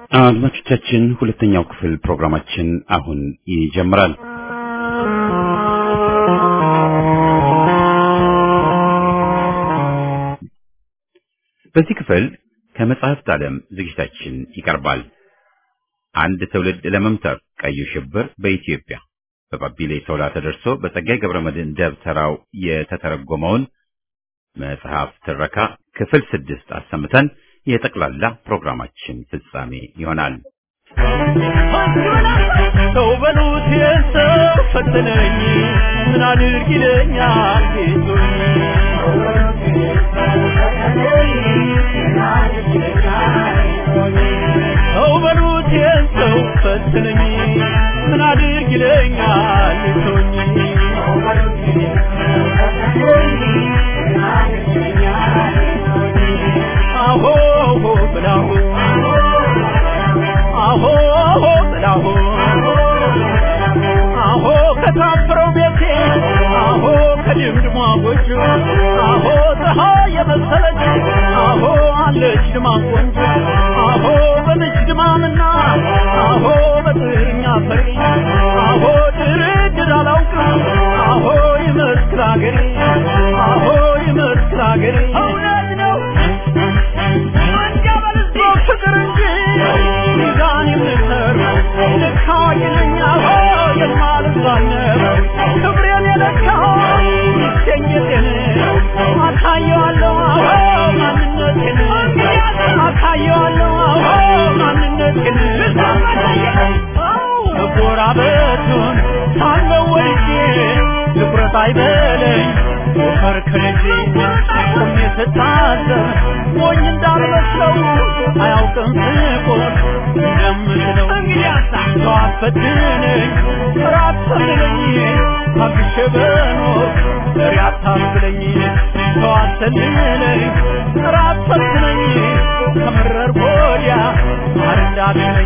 አድማጮቻችን ሁለተኛው ክፍል ፕሮግራማችን አሁን ይጀምራል። በዚህ ክፍል ከመጽሐፍት ዓለም ዝግጅታችን ይቀርባል። አንድ ትውልድ ለመምተር ቀዩ ሽብር በኢትዮጵያ በባቢሌ ቶላ ተደርሶ በጸጋዬ ገብረመድህን ደብተራው የተተረጎመውን መጽሐፍ ትረካ ክፍል 6 አሰምተን የጠቅላላ ፕሮግራማችን ፍጻሜ ይሆናል። ሰው በሉት የሰው ፈተነኝ ምን አድርግ ይለኛል ጌቶኝ ሰው በሉት የሰው ፈተነኝ ምን አድርግ ይለኛል ጌቶኝ አሆ ብላሁ አሆ ብላሁ አሆ ከታፈረው ቤቴ አሆ ከድምድሟ ጎጆ አሆ ፀሐይ የመሰለች አሆ አለች ድማም ቆንጆ አሆ በልጅ ድማምና አሆ በጥርኛ ፈሪ አሆ ድርድር አላውቅም አሆ ይመስክር አገሬ አሆ ይመስክር አገሬ እውነት ነው ፍቅር እንጂ ሚዛን የምሰር ልካይነኛ የማልዛነብ ክብሬን የለካው ይገኘቴን አካየዋለሁ ማንነቴን አካየዋለሁ ማንነቴን መጎራበቱን ሳለው ወልጄ ልቁረጥ አይበለኝ ወፈርከልጄ ቆሜ ስታዘብ ሞኝ እንዳልመስለው አያውቅም ስቆም እንደምትለው ሰው አትፈትነኝ ራት ሰልለኝ ታግሼ በኖር ዘሬ አታስብለኝ ሰው አትሰልለኝ ራት ፈትነኝ ከመረር ጎዲያ ማር እንዳትለኝ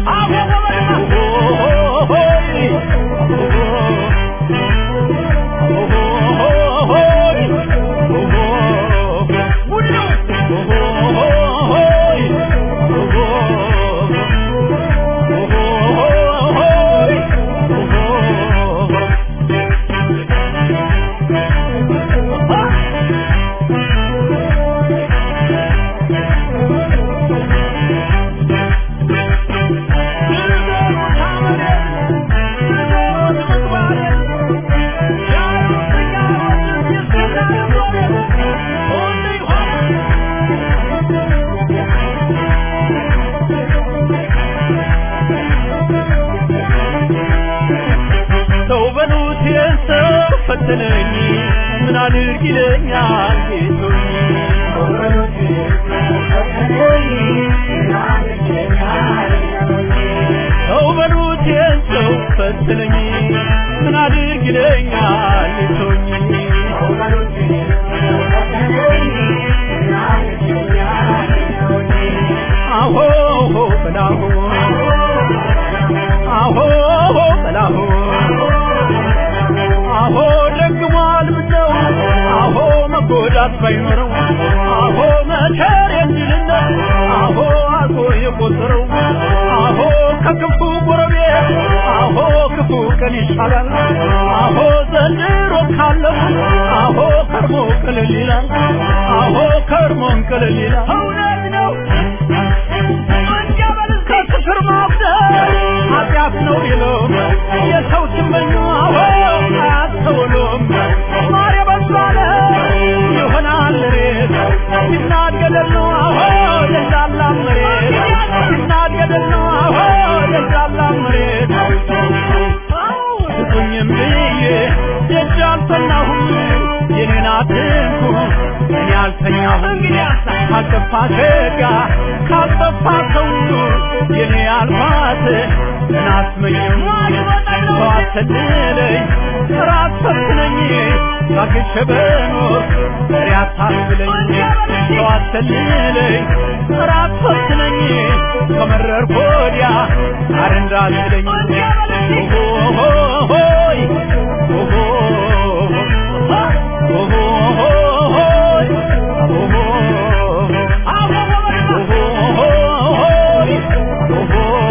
ፈተነኝ ምን አድርግ ይለኛል ጌቶኝ ሰው በሉት የሰው ፈተነኝ ምን አድርግ ይለኛል ጌቶኝ አሆ በላሁ አሆ በላሁ አሆ ደግሟል ብለው አሆ መጎዳት ባይኖረው አሆ መቸር የሚልነት አሆ አጎ የቆጠረው አሆ ከክፉ ጎረቤት አሆ ክፉ ቀን ይሻላል አሆ ዘንድሮ ካለው አሆ ከርሞ ቀለል ይላል አሆ ከርሞን ቀለል ይላል እውነት ነው ከክፍር ማፍደር ኃጢአት ነው ይለው የሰው ትመኙ አሆ አያስተውሉም ማር የበዛለ ይሆናል ሬት ይናገደል ነው አሆ ደንዳላ መሬት ይናገደል ነው አሆ ደንዳላ መሬት ስጡኝም ብዬ ደጅ አልተኛሁም የኔን አትንኩ እኔ አልተኛሁም ካልጠፋ ሸጋ ካልጠፋ ሰው የኔ አልፋት እናስመኝም ሰው አትድለኝ ራት ፈትነኝ ታግሼ በኖር ዘሬ አታስብለኝ ሰው አትድለኝ ራት ፈትነኝ ከመረር ጎዲያ ማር እንዳትለኝ ሆይ ሆይ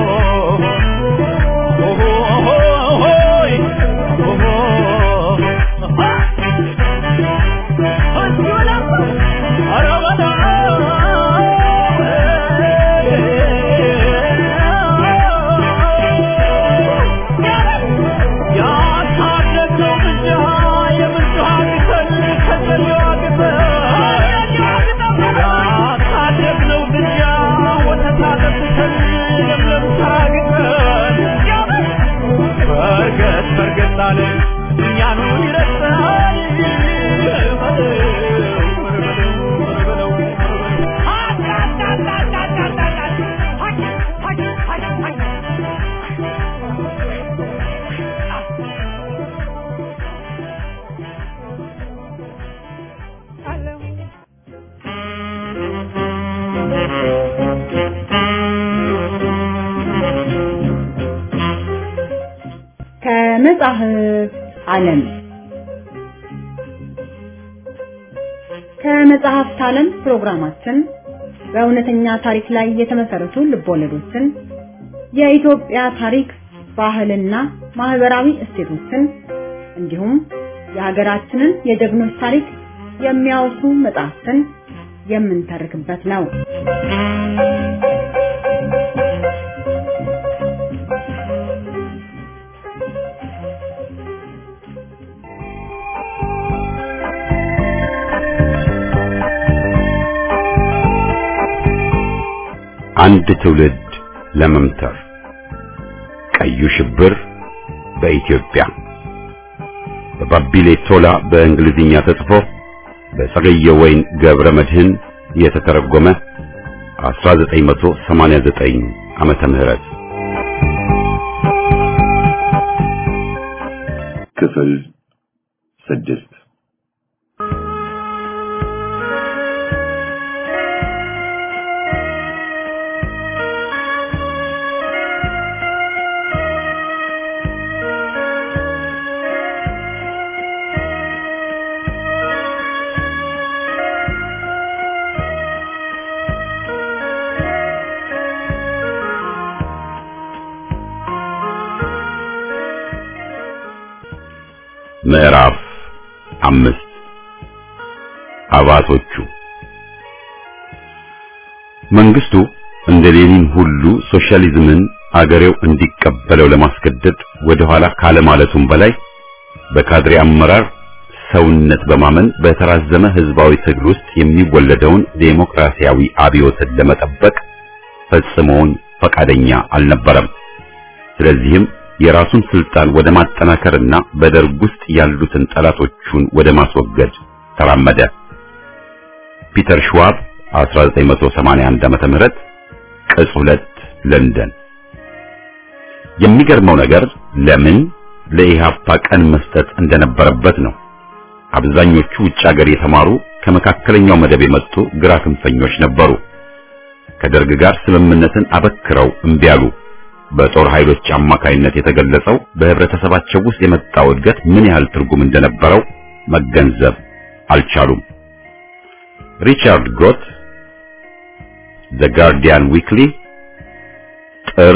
ከመጽሐፍት ዓለም ከመጽሐፍት ዓለም ፕሮግራማችን በእውነተኛ ታሪክ ላይ የተመሰረቱ ልቦለዶችን የኢትዮጵያ ታሪክ ባህልና ማህበራዊ እሴቶችን እንዲሁም የሀገራችንን የጀግኖች ታሪክ የሚያወሱ መጽሐፍትን የምንተርክበት ነው። አንድ ትውልድ ለመምተር ቀዩ ሽብር በኢትዮጵያ በባቢሌ ቶላ በእንግሊዝኛ ተጽፎ በጸገየ ወይን ገብረ መድህን የተተረጎመ 1989 ዓመተ ምህረት ክፍል 6 ምዕራፍ 5 አባቶቹ መንግስቱ እንደ ሌኒን ሁሉ ሶሻሊዝምን አገሬው እንዲቀበለው ለማስገደድ ወደ ኋላ ካለ ማለቱም በላይ በካድሬ አመራር ሰውነት በማመን በተራዘመ ህዝባዊ ትግል ውስጥ የሚወለደውን ዴሞክራሲያዊ አብዮትን ለመጠበቅ ፈጽሞውን ፈቃደኛ አልነበረም። ስለዚህም የራሱን ስልጣን ወደ ማጠናከርና በደርግ ውስጥ ያሉትን ጠላቶቹን ወደ ማስወገድ ተራመደ። ፒተር ሽዋብ 1981 ዓመተ ምህረት ቅጽ 2 ለንደን። የሚገርመው ነገር ለምን ለኢህአፓ ቀን መስጠት እንደነበረበት ነው። አብዛኞቹ ውጭ ሀገር የተማሩ ከመካከለኛው መደብ የመጡ ግራ ክንፈኞች ነበሩ። ከደርግ ጋር ስምምነትን አበክረው እምቢ አሉ። በጦር ኃይሎች አማካይነት የተገለጸው በህብረተሰባቸው ውስጥ የመጣው እድገት ምን ያህል ትርጉም እንደነበረው መገንዘብ አልቻሉም። ሪቻርድ ጎት ዘ ጋርዲያን ዊክሊ ጥር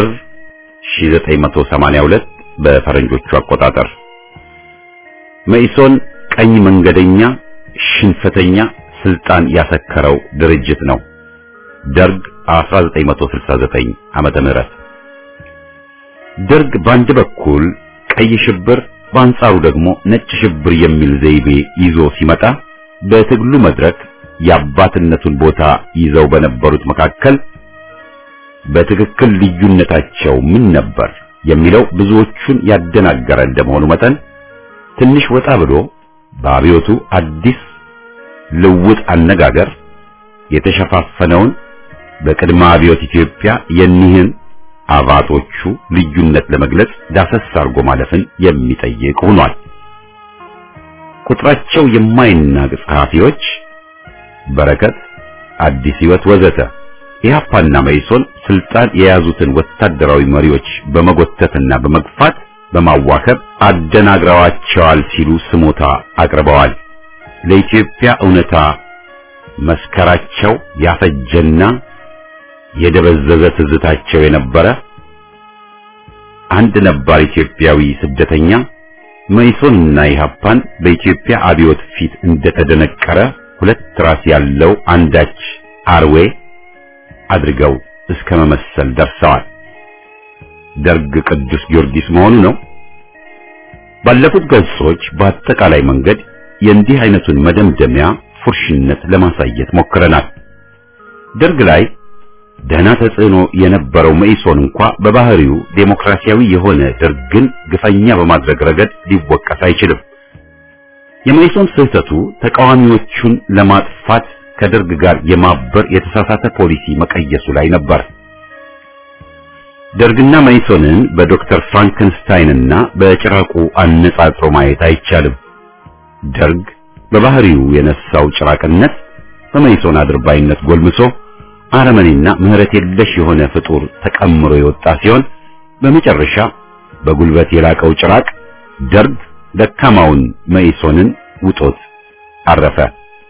1982 በፈረንጆቹ አቆጣጠር። መኢሶን ቀኝ መንገደኛ፣ ሽንፈተኛ፣ ስልጣን ያሰከረው ድርጅት ነው። ደርግ 1969 ዓመተ ምህረት ደርግ በአንድ በኩል ቀይ ሽብር በአንጻሩ ደግሞ ነጭ ሽብር የሚል ዘይቤ ይዞ ሲመጣ በትግሉ መድረክ የአባትነቱን ቦታ ይዘው በነበሩት መካከል በትክክል ልዩነታቸው ምን ነበር የሚለው ብዙዎቹን ያደናገረ እንደመሆኑ መጠን ትንሽ ወጣ ብሎ በአብዮቱ አዲስ ልውጥ አነጋገር የተሸፋፈነውን በቅድመ አብዮት ኢትዮጵያ የኒህን አባቶቹ ልዩነት ለመግለጽ ዳሰስ አድርጎ ማለፍን የሚጠይቅ ሆኗል። ቁጥራቸው የማይናቅ ጸሐፊዎች በረከት፣ አዲስ ሕይወት ወዘተ ኢህአፓና መኢሶን ስልጣን የያዙትን ወታደራዊ መሪዎች በመጎተትና በመግፋት በማዋከብ አደናግረዋቸዋል ሲሉ ስሞታ አቅርበዋል። ለኢትዮጵያ እውነታ መስከራቸው ያፈጀና የደበዘዘ ትዝታቸው የነበረ አንድ ነባር ኢትዮጵያዊ ስደተኛ መኢሶንና ኢህአፓን በኢትዮጵያ አብዮት ፊት እንደተደነቀረ ሁለት ራስ ያለው አንዳች አርዌ አድርገው እስከ መመሰል ደርሰዋል። ደርግ ቅዱስ ጊዮርጊስ መሆኑ ነው። ባለፉት ገጾች በአጠቃላይ መንገድ የእንዲህ አይነቱን መደምደሚያ ፉርሽነት ለማሳየት ሞክረናል። ደርግ ላይ ደህና ተጽዕኖ የነበረው መኢሶን እንኳ በባህሪው ዴሞክራሲያዊ የሆነ ደርግን ግፈኛ በማድረግ ረገድ ሊወቀስ አይችልም። የመኢሶን ስህተቱ ተቃዋሚዎቹን ለማጥፋት ከደርግ ጋር የማበር የተሳሳተ ፖሊሲ መቀየሱ ላይ ነበር። ደርግና መኢሶንን በዶክተር ፍራንከንስታይንና በጭራቁ አነጻጽሮ ማየት አይቻልም። ደርግ በባህሪው የነሳው ጭራቅነት በመኢሶን አድርባይነት ጎልምሶ አረመኔና ምህረት የለሽ የሆነ ፍጡር ተቀምሮ የወጣ ሲሆን በመጨረሻ በጉልበት የላቀው ጭራቅ ደርግ ደካማውን መኢሶንን ውጦት አረፈ።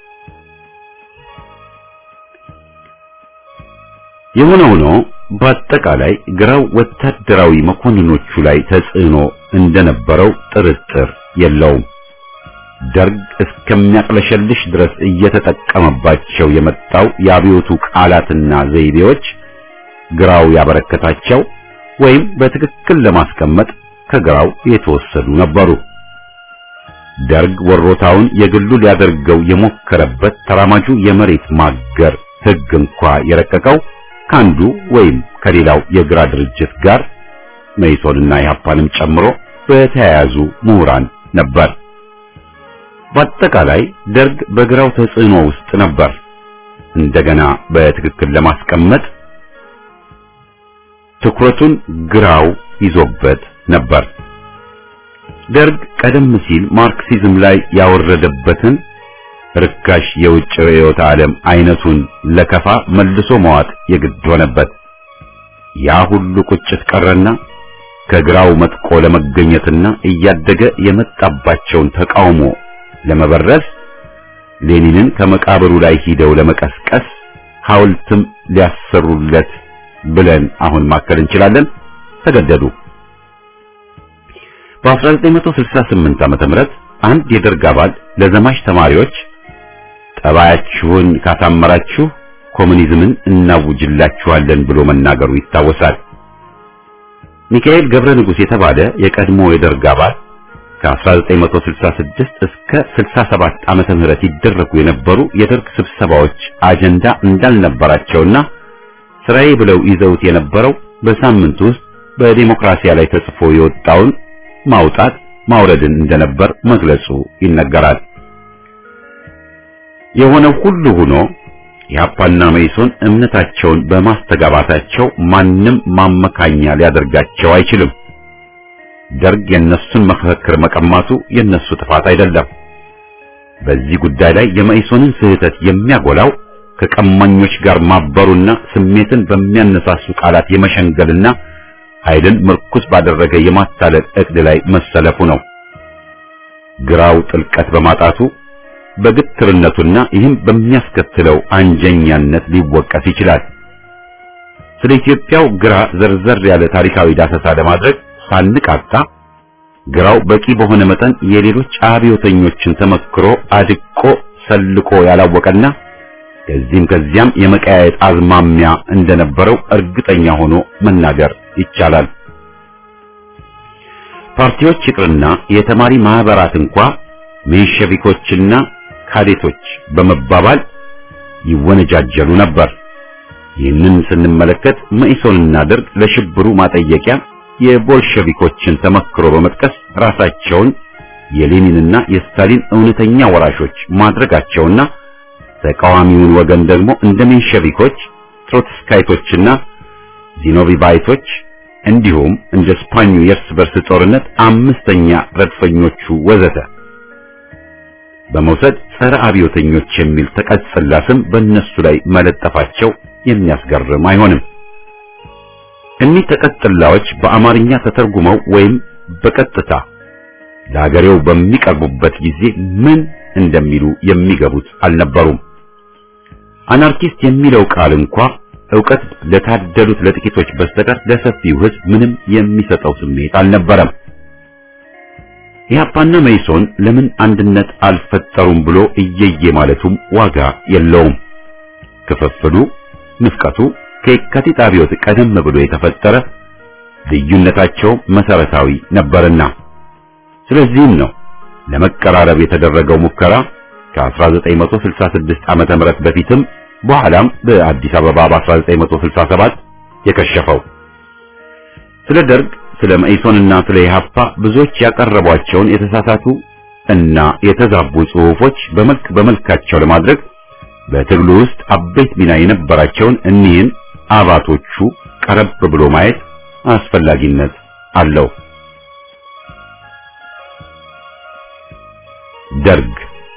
የሆነ ሆኖ በአጠቃላይ ግራው ወታደራዊ መኮንኖቹ ላይ ተጽዕኖ እንደነበረው ጥርጥር የለውም። ደርግ እስከሚያቅለሸልሽ ድረስ እየተጠቀመባቸው የመጣው የአብዮቱ ቃላትና ዘይቤዎች ግራው ያበረከታቸው ወይም በትክክል ለማስቀመጥ ከግራው የተወሰዱ ነበሩ። ደርግ ወሮታውን የግሉ ሊያደርገው የሞከረበት ተራማጁ የመሬት ማገር ሕግ እንኳ የረቀቀው ካንዱ ወይም ከሌላው የግራ ድርጅት ጋር መኢሶንና ኢህአፓንም ጨምሮ በተያያዙ ምሁራን ነበር። በአጠቃላይ ደርግ በግራው ተጽዕኖ ውስጥ ነበር። እንደገና በትክክል ለማስቀመጥ ትኩረቱን ግራው ይዞበት ነበር። ደርግ ቀደም ሲል ማርክሲዝም ላይ ያወረደበትን ርካሽ የውጭ ርዕዮተ ዓለም አይነቱን ለከፋ መልሶ መዋጥ የግድ ሆነበት። ያ ሁሉ ቁጭት ቀረና ከግራው መጥቆ ለመገኘትና እያደገ የመጣባቸውን ተቃውሞ ለመበረዝ ሌኒንን ከመቃብሩ ላይ ሂደው ለመቀስቀስ ሐውልትም ሊያሰሩለት ብለን አሁን ማከል እንችላለን ተገደዱ። በ1968 ዓመተ ምህረት አንድ የደርግ አባል ለዘማች ተማሪዎች ጠባያችሁን ካሳመራችሁ ኮሙኒዝምን እናውጅላችኋለን ብሎ መናገሩ ይታወሳል። ሚካኤል ገብረ ንጉስ የተባለ የቀድሞ የደርግ አባል ከ1966 እስከ 67 ዓመተ ምህረት ይደረጉ የነበሩ የደርግ ስብሰባዎች አጀንዳ እንዳልነበራቸውና ስራዬ ብለው ይዘውት የነበረው በሳምንት ውስጥ በዲሞክራሲያ ላይ ተጽፎ የወጣውን ማውጣት ማውረድን እንደነበር መግለጹ ይነገራል። የሆነው ሁሉ ሆኖ ኢህአፓና መኢሶን እምነታቸውን በማስተጋባታቸው ማንም ማመካኛ ሊያደርጋቸው አይችልም። ደርግ የነሱን መፈክር መቀማቱ የነሱ ጥፋት አይደለም። በዚህ ጉዳይ ላይ የመኢሶንን ስህተት የሚያጎላው ከቀማኞች ጋር ማበሩና ስሜትን በሚያነሳሱ ቃላት የመሸንገልና ኃይልን ምርኩስ ባደረገ የማታለል እቅድ ላይ መሰለፉ ነው። ግራው ጥልቀት በማጣቱ በግትርነቱና ይህም በሚያስከትለው አንጀኛነት ሊወቀስ ይችላል። ስለ ኢትዮጵያው ግራ ዘርዘር ያለ ታሪካዊ ዳሰሳ ለማድረግ ሳንቃጣ ግራው በቂ በሆነ መጠን የሌሎች አብዮተኞችን ተመክሮ አድቆ ሰልቆ ያላወቀና ከዚያም የመቀያየት አዝማሚያ እንደነበረው እርግጠኛ ሆኖ መናገር ይቻላል። ፓርቲዎች ይቅርና የተማሪ ማህበራት እንኳ ሜንሸቪኮችና ካዴቶች በመባባል ይወነጃጀሉ ነበር። ይህንን ስንመለከት መኢሶንና ደርግ ለሽብሩ ማጠየቂያ የቦልሸቪኮችን ተመክሮ በመጥቀስ ራሳቸውን የሌኒንና የስታሊን እውነተኛ ወራሾች ማድረጋቸውና ተቃዋሚውን ወገን ደግሞ እንደ ሜንሸቪኮች፣ ትሮትስካይቶችና ዚኖቪቫይቶች እንዲሁም እንደ ስፓኙ የእርስ በርስ ጦርነት አምስተኛ ረድፈኞቹ ወዘተ በመውሰድ ጸረ አብዮተኞች የሚል ተቀጽላ ስም በእነሱ ላይ መለጠፋቸው የሚያስገርም አይሆንም። እኒህ ተቀጥላዎች በአማርኛ ተተርጉመው ወይም በቀጥታ ለሀገሬው በሚቀርቡበት ጊዜ ምን እንደሚሉ የሚገቡት አልነበሩም። አናርኪስት የሚለው ቃል እንኳ ዕውቀት ለታደሉት ለጥቂቶች በስተቀር ለሰፊው ሕዝብ ምንም የሚሰጠው ስሜት አልነበረም። ኢህአፓና መኢሶን ለምን አንድነት አልፈጠሩም ብሎ እየየ ማለቱም ዋጋ የለውም። ክፍፍሉ፣ ንፍቀቱ ከየካቲት አብዮት ቀደም ብሎ የተፈጠረ ልዩነታቸው መሰረታዊ ነበርና ስለዚህም ነው ለመቀራረብ የተደረገው ሙከራ ከ1966 ዓመተ ምህረት በፊትም በኋላም በአዲስ አበባ በ1967 የከሸፈው። ስለ ደርግ፣ ስለ መኢሶንና ስለ ኢህአፓ ብዙዎች ያቀረቧቸውን የተሳሳቱ እና የተዛቡ ጽሑፎች በመልካቸው ለማድረግ በትግሉ ውስጥ አበይት ሚና የነበራቸውን እኒህን አባቶቹ ቀረብ ብሎ ማየት አስፈላጊነት አለው። ደርግ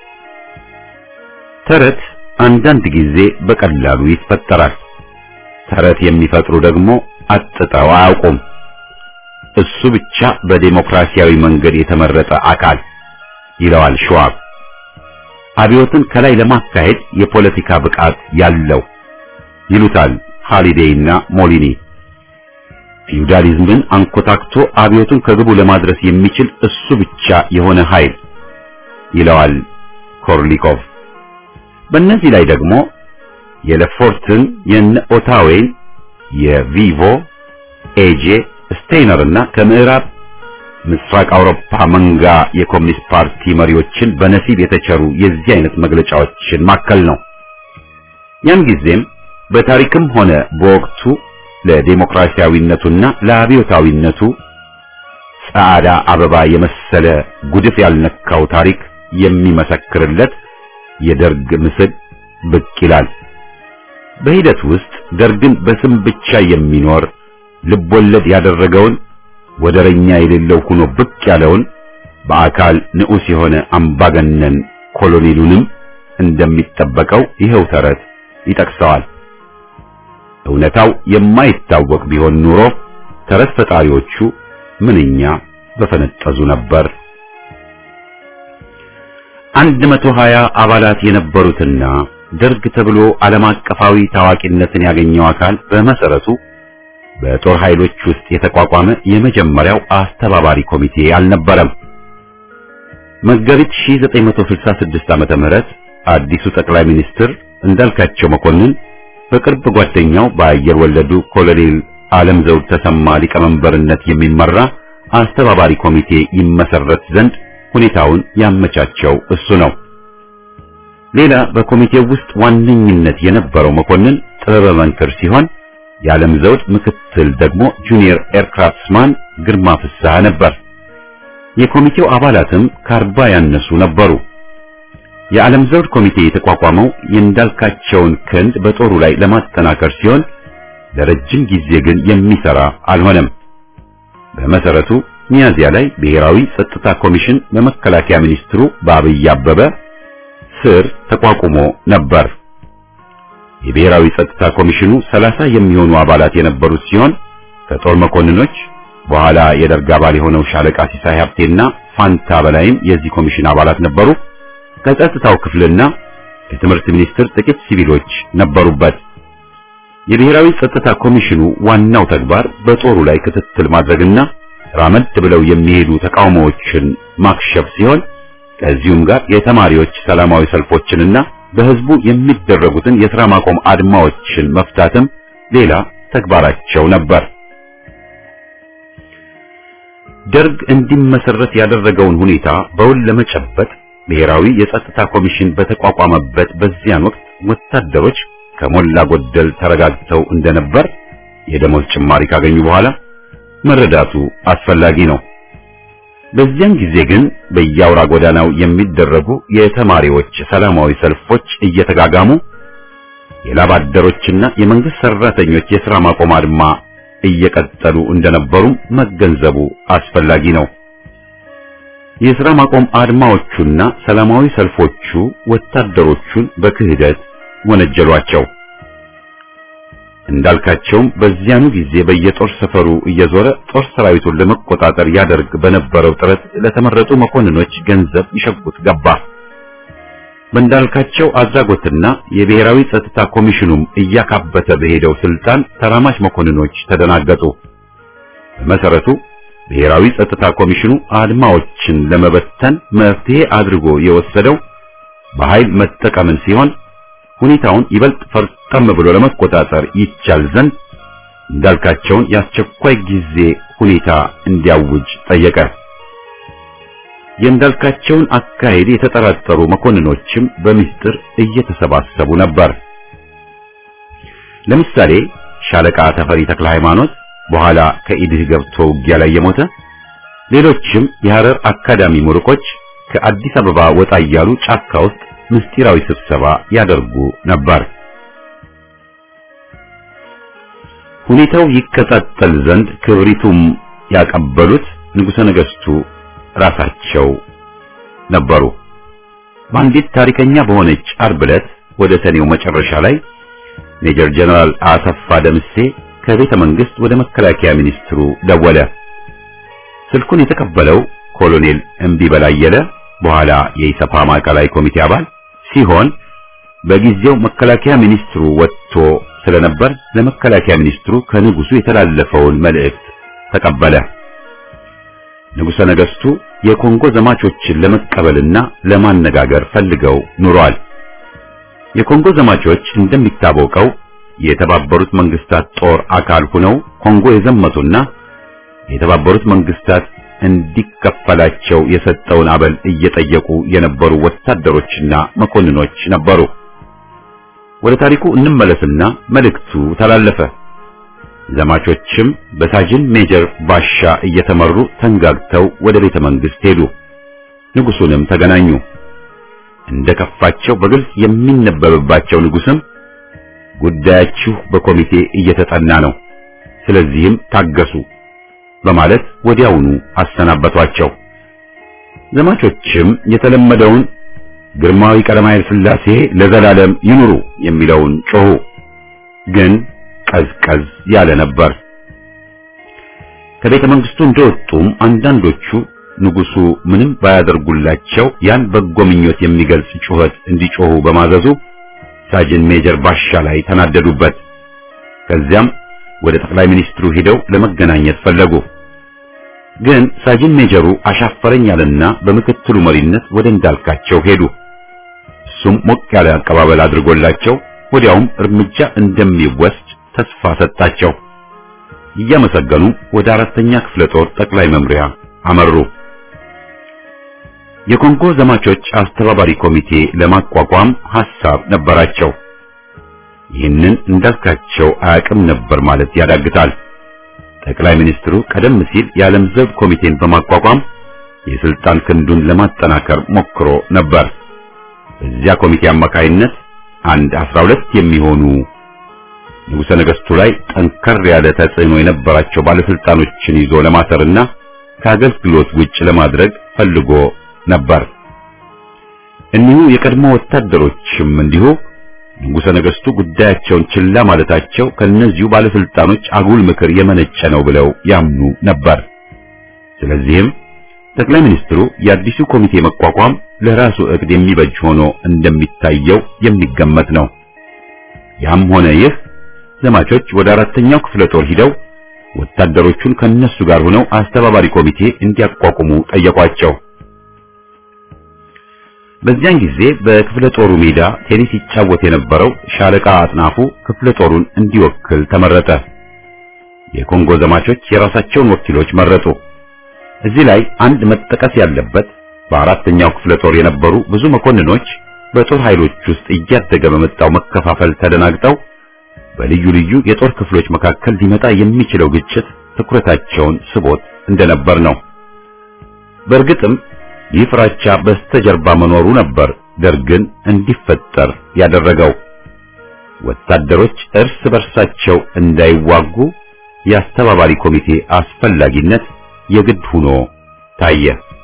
ተረት አንዳንድ ጊዜ በቀላሉ ይፈጠራል። ተረት የሚፈጥሩ ደግሞ አጥጠው አያውቁም። እሱ ብቻ በዲሞክራሲያዊ መንገድ የተመረጠ አካል ይለዋል ሸዋብ። አብዮትን ከላይ ለማካሄድ የፖለቲካ ብቃት ያለው ይሉታል ሃሊዴይና ሞሊኒ። ፊውዳሊዝምን አንኮታክቶ አብዮቱን ከግቡ ለማድረስ የሚችል እሱ ብቻ የሆነ ኃይል ይለዋል ኮርሊኮቭ። በእነዚህ ላይ ደግሞ የለፎርትን፣ የኦታዌን፣ የቪቮ ኤጄ ስቴይነርና ከምዕራብ ምስራቅ አውሮፓ መንጋ የኮሚኒስት ፓርቲ መሪዎችን በነሲብ የተቸሩ የዚህ አይነት መግለጫዎችን ማከል ነው። ያን ጊዜም በታሪክም ሆነ በወቅቱ ለዲሞክራሲያዊነቱና ለአብዮታዊነቱ ጻዕዳ አበባ የመሰለ ጉድፍ ያልነካው ታሪክ የሚመሰክርለት የደርግ ምስል ብቅ ይላል። በሂደት ውስጥ ደርግን በስም ብቻ የሚኖር ልቦለድ ያደረገውን ወደረኛ የሌለው ሆኖ ብቅ ያለውን በአካል ንዑስ የሆነ አምባገነን ኮሎኔሉንም እንደሚጠበቀው ይኸው ተረት ይጠቅሰዋል። እውነታው የማይታወቅ ቢሆን ኑሮ ተረት ፈጣሪዎቹ ምንኛ በፈነጠዙ ነበር። 120 አባላት የነበሩትና ደርግ ተብሎ ዓለም አቀፋዊ ታዋቂነትን ያገኘው አካል በመሰረቱ በጦር ኃይሎች ውስጥ የተቋቋመ የመጀመሪያው አስተባባሪ ኮሚቴ አልነበረም። መጋቢት 1966 ዓመተ ምህረት አዲሱ ጠቅላይ ሚኒስትር እንዳልካቸው መኮንን በቅርብ ጓደኛው በአየር ወለዱ ኮሎኔል ዓለም ዘውድ ተሰማ ሊቀመንበርነት የሚመራ አስተባባሪ ኮሚቴ ይመሰረት ዘንድ ሁኔታውን ያመቻቸው እሱ ነው። ሌላ በኮሚቴው ውስጥ ዋነኝነት የነበረው መኮንን ጥበበ መንክር ሲሆን የዓለም ዘውድ ምክትል ደግሞ ጁኒየር ኤርክራፍትስማን ግርማ ፍስሐ ነበር። የኮሚቴው አባላትም ከ40 ያነሱ ነበሩ። የዓለም ዘውድ ኮሚቴ የተቋቋመው የእንዳልካቸውን ክንድ በጦሩ ላይ ለማጠናከር ሲሆን ለረጅም ጊዜ ግን የሚሰራ አልሆነም። በመሰረቱ ሚያዝያ ላይ ብሔራዊ ጸጥታ ኮሚሽን በመከላከያ ሚኒስትሩ በአብይ አበበ ስር ተቋቁሞ ነበር። የብሔራዊ ጸጥታ ኮሚሽኑ 30 የሚሆኑ አባላት የነበሩት ሲሆን ከጦር መኮንኖች በኋላ የደርግ አባል የሆነው ሻለቃ ሲሳይ ሀብቴና ፋንታ በላይም የዚህ ኮሚሽን አባላት ነበሩ። ከጸጥታው ክፍልና የትምህርት ሚኒስቴር ጥቂት ሲቪሎች ነበሩበት። የብሔራዊ ጸጥታ ኮሚሽኑ ዋናው ተግባር በጦሩ ላይ ክትትል ማድረግና ራመድ ብለው የሚሄዱ ተቃውሞዎችን ማክሸፍ ሲሆን ከዚሁም ጋር የተማሪዎች ሰላማዊ ሰልፎችንና በህዝቡ የሚደረጉትን የሥራ ማቆም አድማዎችን መፍታትም ሌላ ተግባራቸው ነበር። ደርግ እንዲመሰረት ያደረገውን ሁኔታ በውል ለመጨበጥ ብሔራዊ የጸጥታ ኮሚሽን በተቋቋመበት በዚያን ወቅት ወታደሮች ከሞላ ጎደል ተረጋግተው እንደነበር የደሞዝ ጭማሪ ካገኙ በኋላ መረዳቱ አስፈላጊ ነው። በዚያን ጊዜ ግን በየአውራ ጎዳናው የሚደረጉ የተማሪዎች ሰላማዊ ሰልፎች እየተጋጋሙ የላብ አደሮችና የመንግስት ሰራተኞች የሥራ ማቆም አድማ እየቀጠሉ እንደነበሩ መገንዘቡ አስፈላጊ ነው። የሥራ ማቆም አድማዎቹና ሰላማዊ ሰልፎቹ ወታደሮቹን በክህደት ወነጀሏቸው። እንዳልካቸውም በዚያኑ ጊዜ በየጦር ሰፈሩ እየዞረ ጦር ሰራዊቱን ለመቆጣጠር ያደርግ በነበረው ጥረት ለተመረጡ መኮንኖች ገንዘብ ይሸጉት ገባ። በእንዳልካቸው አድራጎትና የብሔራዊ ጸጥታ ኮሚሽኑም እያካበተ በሄደው ስልጣን ተራማጅ መኮንኖች ተደናገጡ። በመሰረቱ ብሔራዊ ጸጥታ ኮሚሽኑ አድማዎችን ለመበተን መፍትሄ አድርጎ የወሰደው በኃይል መጠቀምን ሲሆን ሁኔታውን ይበልጥ ፈርጠም ብሎ ለመቆጣጠር ይቻል ዘንድ እንዳልካቸውን የአስቸኳይ ጊዜ ሁኔታ እንዲያውጅ ጠየቀ። የእንዳልካቸውን አካሄድ የተጠራጠሩ መኮንኖችም በሚስጥር እየተሰባሰቡ ነበር። ለምሳሌ ሻለቃ ተፈሪ ተክለ ሃይማኖት በኋላ ከኢድህ ገብቶ ውጊያ ላይ የሞተ፣ ሌሎችም የሐረር አካዳሚ ምሩቆች ከአዲስ አበባ ወጣ እያሉ ጫካ ውስጥ ምስጢራዊ ስብሰባ ያደርጉ ነበር። ሁኔታው ይከታተል ዘንድ ክብሪቱም ያቀበሉት ንጉሠ ነገሥቱ ራሳቸው ነበሩ። በአንዲት ታሪከኛ በሆነች ዓርብ ዕለት ወደ ሰኔው መጨረሻ ላይ ሜጀር ጀነራል አሰፋ ደምሴ ከቤተ መንግስት ወደ መከላከያ ሚኒስትሩ ደወለ። ስልኩን የተቀበለው ኮሎኔል እምቢበላ አየለ በኋላ የኢሰፓ ማዕከላዊ ኮሚቴ አባል ሲሆን በጊዜው መከላከያ ሚኒስትሩ ወጥቶ ስለነበር ለመከላከያ ሚኒስትሩ ከንጉሱ የተላለፈውን መልእክት ተቀበለ። ንጉሠ ነገሥቱ የኮንጎ ዘማቾችን ለመቀበልና ለማነጋገር ፈልገው ኑሯል። የኮንጎ ዘማቾች እንደሚታወቀው የተባበሩት መንግስታት ጦር አካል ሆነው ኮንጎ የዘመቱና የተባበሩት መንግስታት እንዲከፈላቸው የሰጠውን አበል እየጠየቁ የነበሩ ወታደሮችና መኮንኖች ነበሩ። ወደ ታሪኩ እንመለስና መልእክቱ ተላለፈ። ዘማቾችም በሳጅን ሜጀር ባሻ እየተመሩ ተንጋግተው ወደ ቤተ መንግስት ሄዱ። ንጉሱንም ተገናኙ። እንደከፋቸው በግልጽ የሚነበብባቸው ንጉስም ጉዳያችሁ በኮሚቴ እየተጠና ነው፣ ስለዚህም ታገሱ በማለት ወዲያውኑ አሰናበቷቸው። ዘማቾችም የተለመደውን ግርማዊ ቀዳማዊ ኃይለ ሥላሴ ለዘላለም ይኑሩ የሚለውን ጮሁ። ግን ቀዝቀዝ ያለ ነበር። ከቤተ መንግስቱ እንደወጡም አንዳንዶቹ ንጉሱ ምንም ባያደርጉላቸው ያን በጎ ምኞት የሚገልጽ ጩኸት እንዲጮሁ በማዘዙ ሳጅን ሜጀር ባሻ ላይ ተናደዱበት። ከዚያም ወደ ጠቅላይ ሚኒስትሩ ሄደው ለመገናኘት ፈለጉ። ግን ሳጅን ሜጀሩ አሻፈረኝ አለና በምክትሉ መሪነት ወደ እንዳልካቸው ሄዱ። እሱም ሞቅ ያለ አቀባበል አድርጎላቸው ወዲያውም እርምጃ እንደሚወስድ ተስፋ ሰጣቸው። እያመሰገኑ ወደ 4ኛ ክፍለ ጦር ጠቅላይ መምሪያ አመሩ። የኮንጎ ዘማቾች አስተባባሪ ኮሚቴ ለማቋቋም ሐሳብ ነበራቸው። ይህንን እንዳልካቸው አያውቅም ነበር ማለት ያዳግታል። ጠቅላይ ሚኒስትሩ ቀደም ሲል የዓለም ዘብ ኮሚቴን በማቋቋም የስልጣን ክንዱን ለማጠናከር ሞክሮ ነበር። በዚያ ኮሚቴ አማካይነት 12 የሚሆኑ ንጉሠ ነገሥቱ ላይ ጠንከር ያለ ተጽዕኖ የነበራቸው ባለስልጣኖችን ይዞ ለማሰርና ከአገልግሎት ውጭ ለማድረግ ፈልጎ ነበር። እኒሁ የቀድሞ ወታደሮችም እንዲሁ ንጉሠ ነገሥቱ ጉዳያቸውን ችላ ማለታቸው ከነዚሁ ባለስልጣኖች አጉል ምክር የመነጨ ነው ብለው ያምኑ ነበር። ስለዚህም ጠቅላይ ሚኒስትሩ የአዲሱ ኮሚቴ መቋቋም ለራሱ ዕቅድ የሚበጅ ሆኖ እንደሚታየው የሚገመት ነው። ያም ሆነ ይህ ዘማቾች ወደ 4ኛው ክፍለ ጦር ሂደው ወታደሮቹን ከነሱ ጋር ሆነው አስተባባሪ ኮሚቴ እንዲያቋቁሙ ጠየቋቸው። በዚያን ጊዜ በክፍለ ጦሩ ሜዳ ቴኒስ ይጫወት የነበረው ሻለቃ አጥናፉ ክፍለ ጦሩን እንዲወክል ተመረጠ። የኮንጎ ዘማቾች የራሳቸውን ወኪሎች መረጡ። እዚህ ላይ አንድ መጠቀስ ያለበት በ4ኛው ክፍለ ጦር የነበሩ ብዙ መኮንኖች በጦር ኃይሎች ውስጥ እያደገ በመጣው መከፋፈል ተደናግጠው በልዩ ልዩ የጦር ክፍሎች መካከል ሊመጣ የሚችለው ግጭት ትኩረታቸውን ስቦት እንደነበር ነው። በእርግጥም ይህ ፍራቻ በስተጀርባ መኖሩ ነበር ደርግን እንዲፈጠር ያደረገው። ወታደሮች እርስ በርሳቸው እንዳይዋጉ የአስተባባሪ ኮሚቴ አስፈላጊነት የግድ ሆኖ ታየ።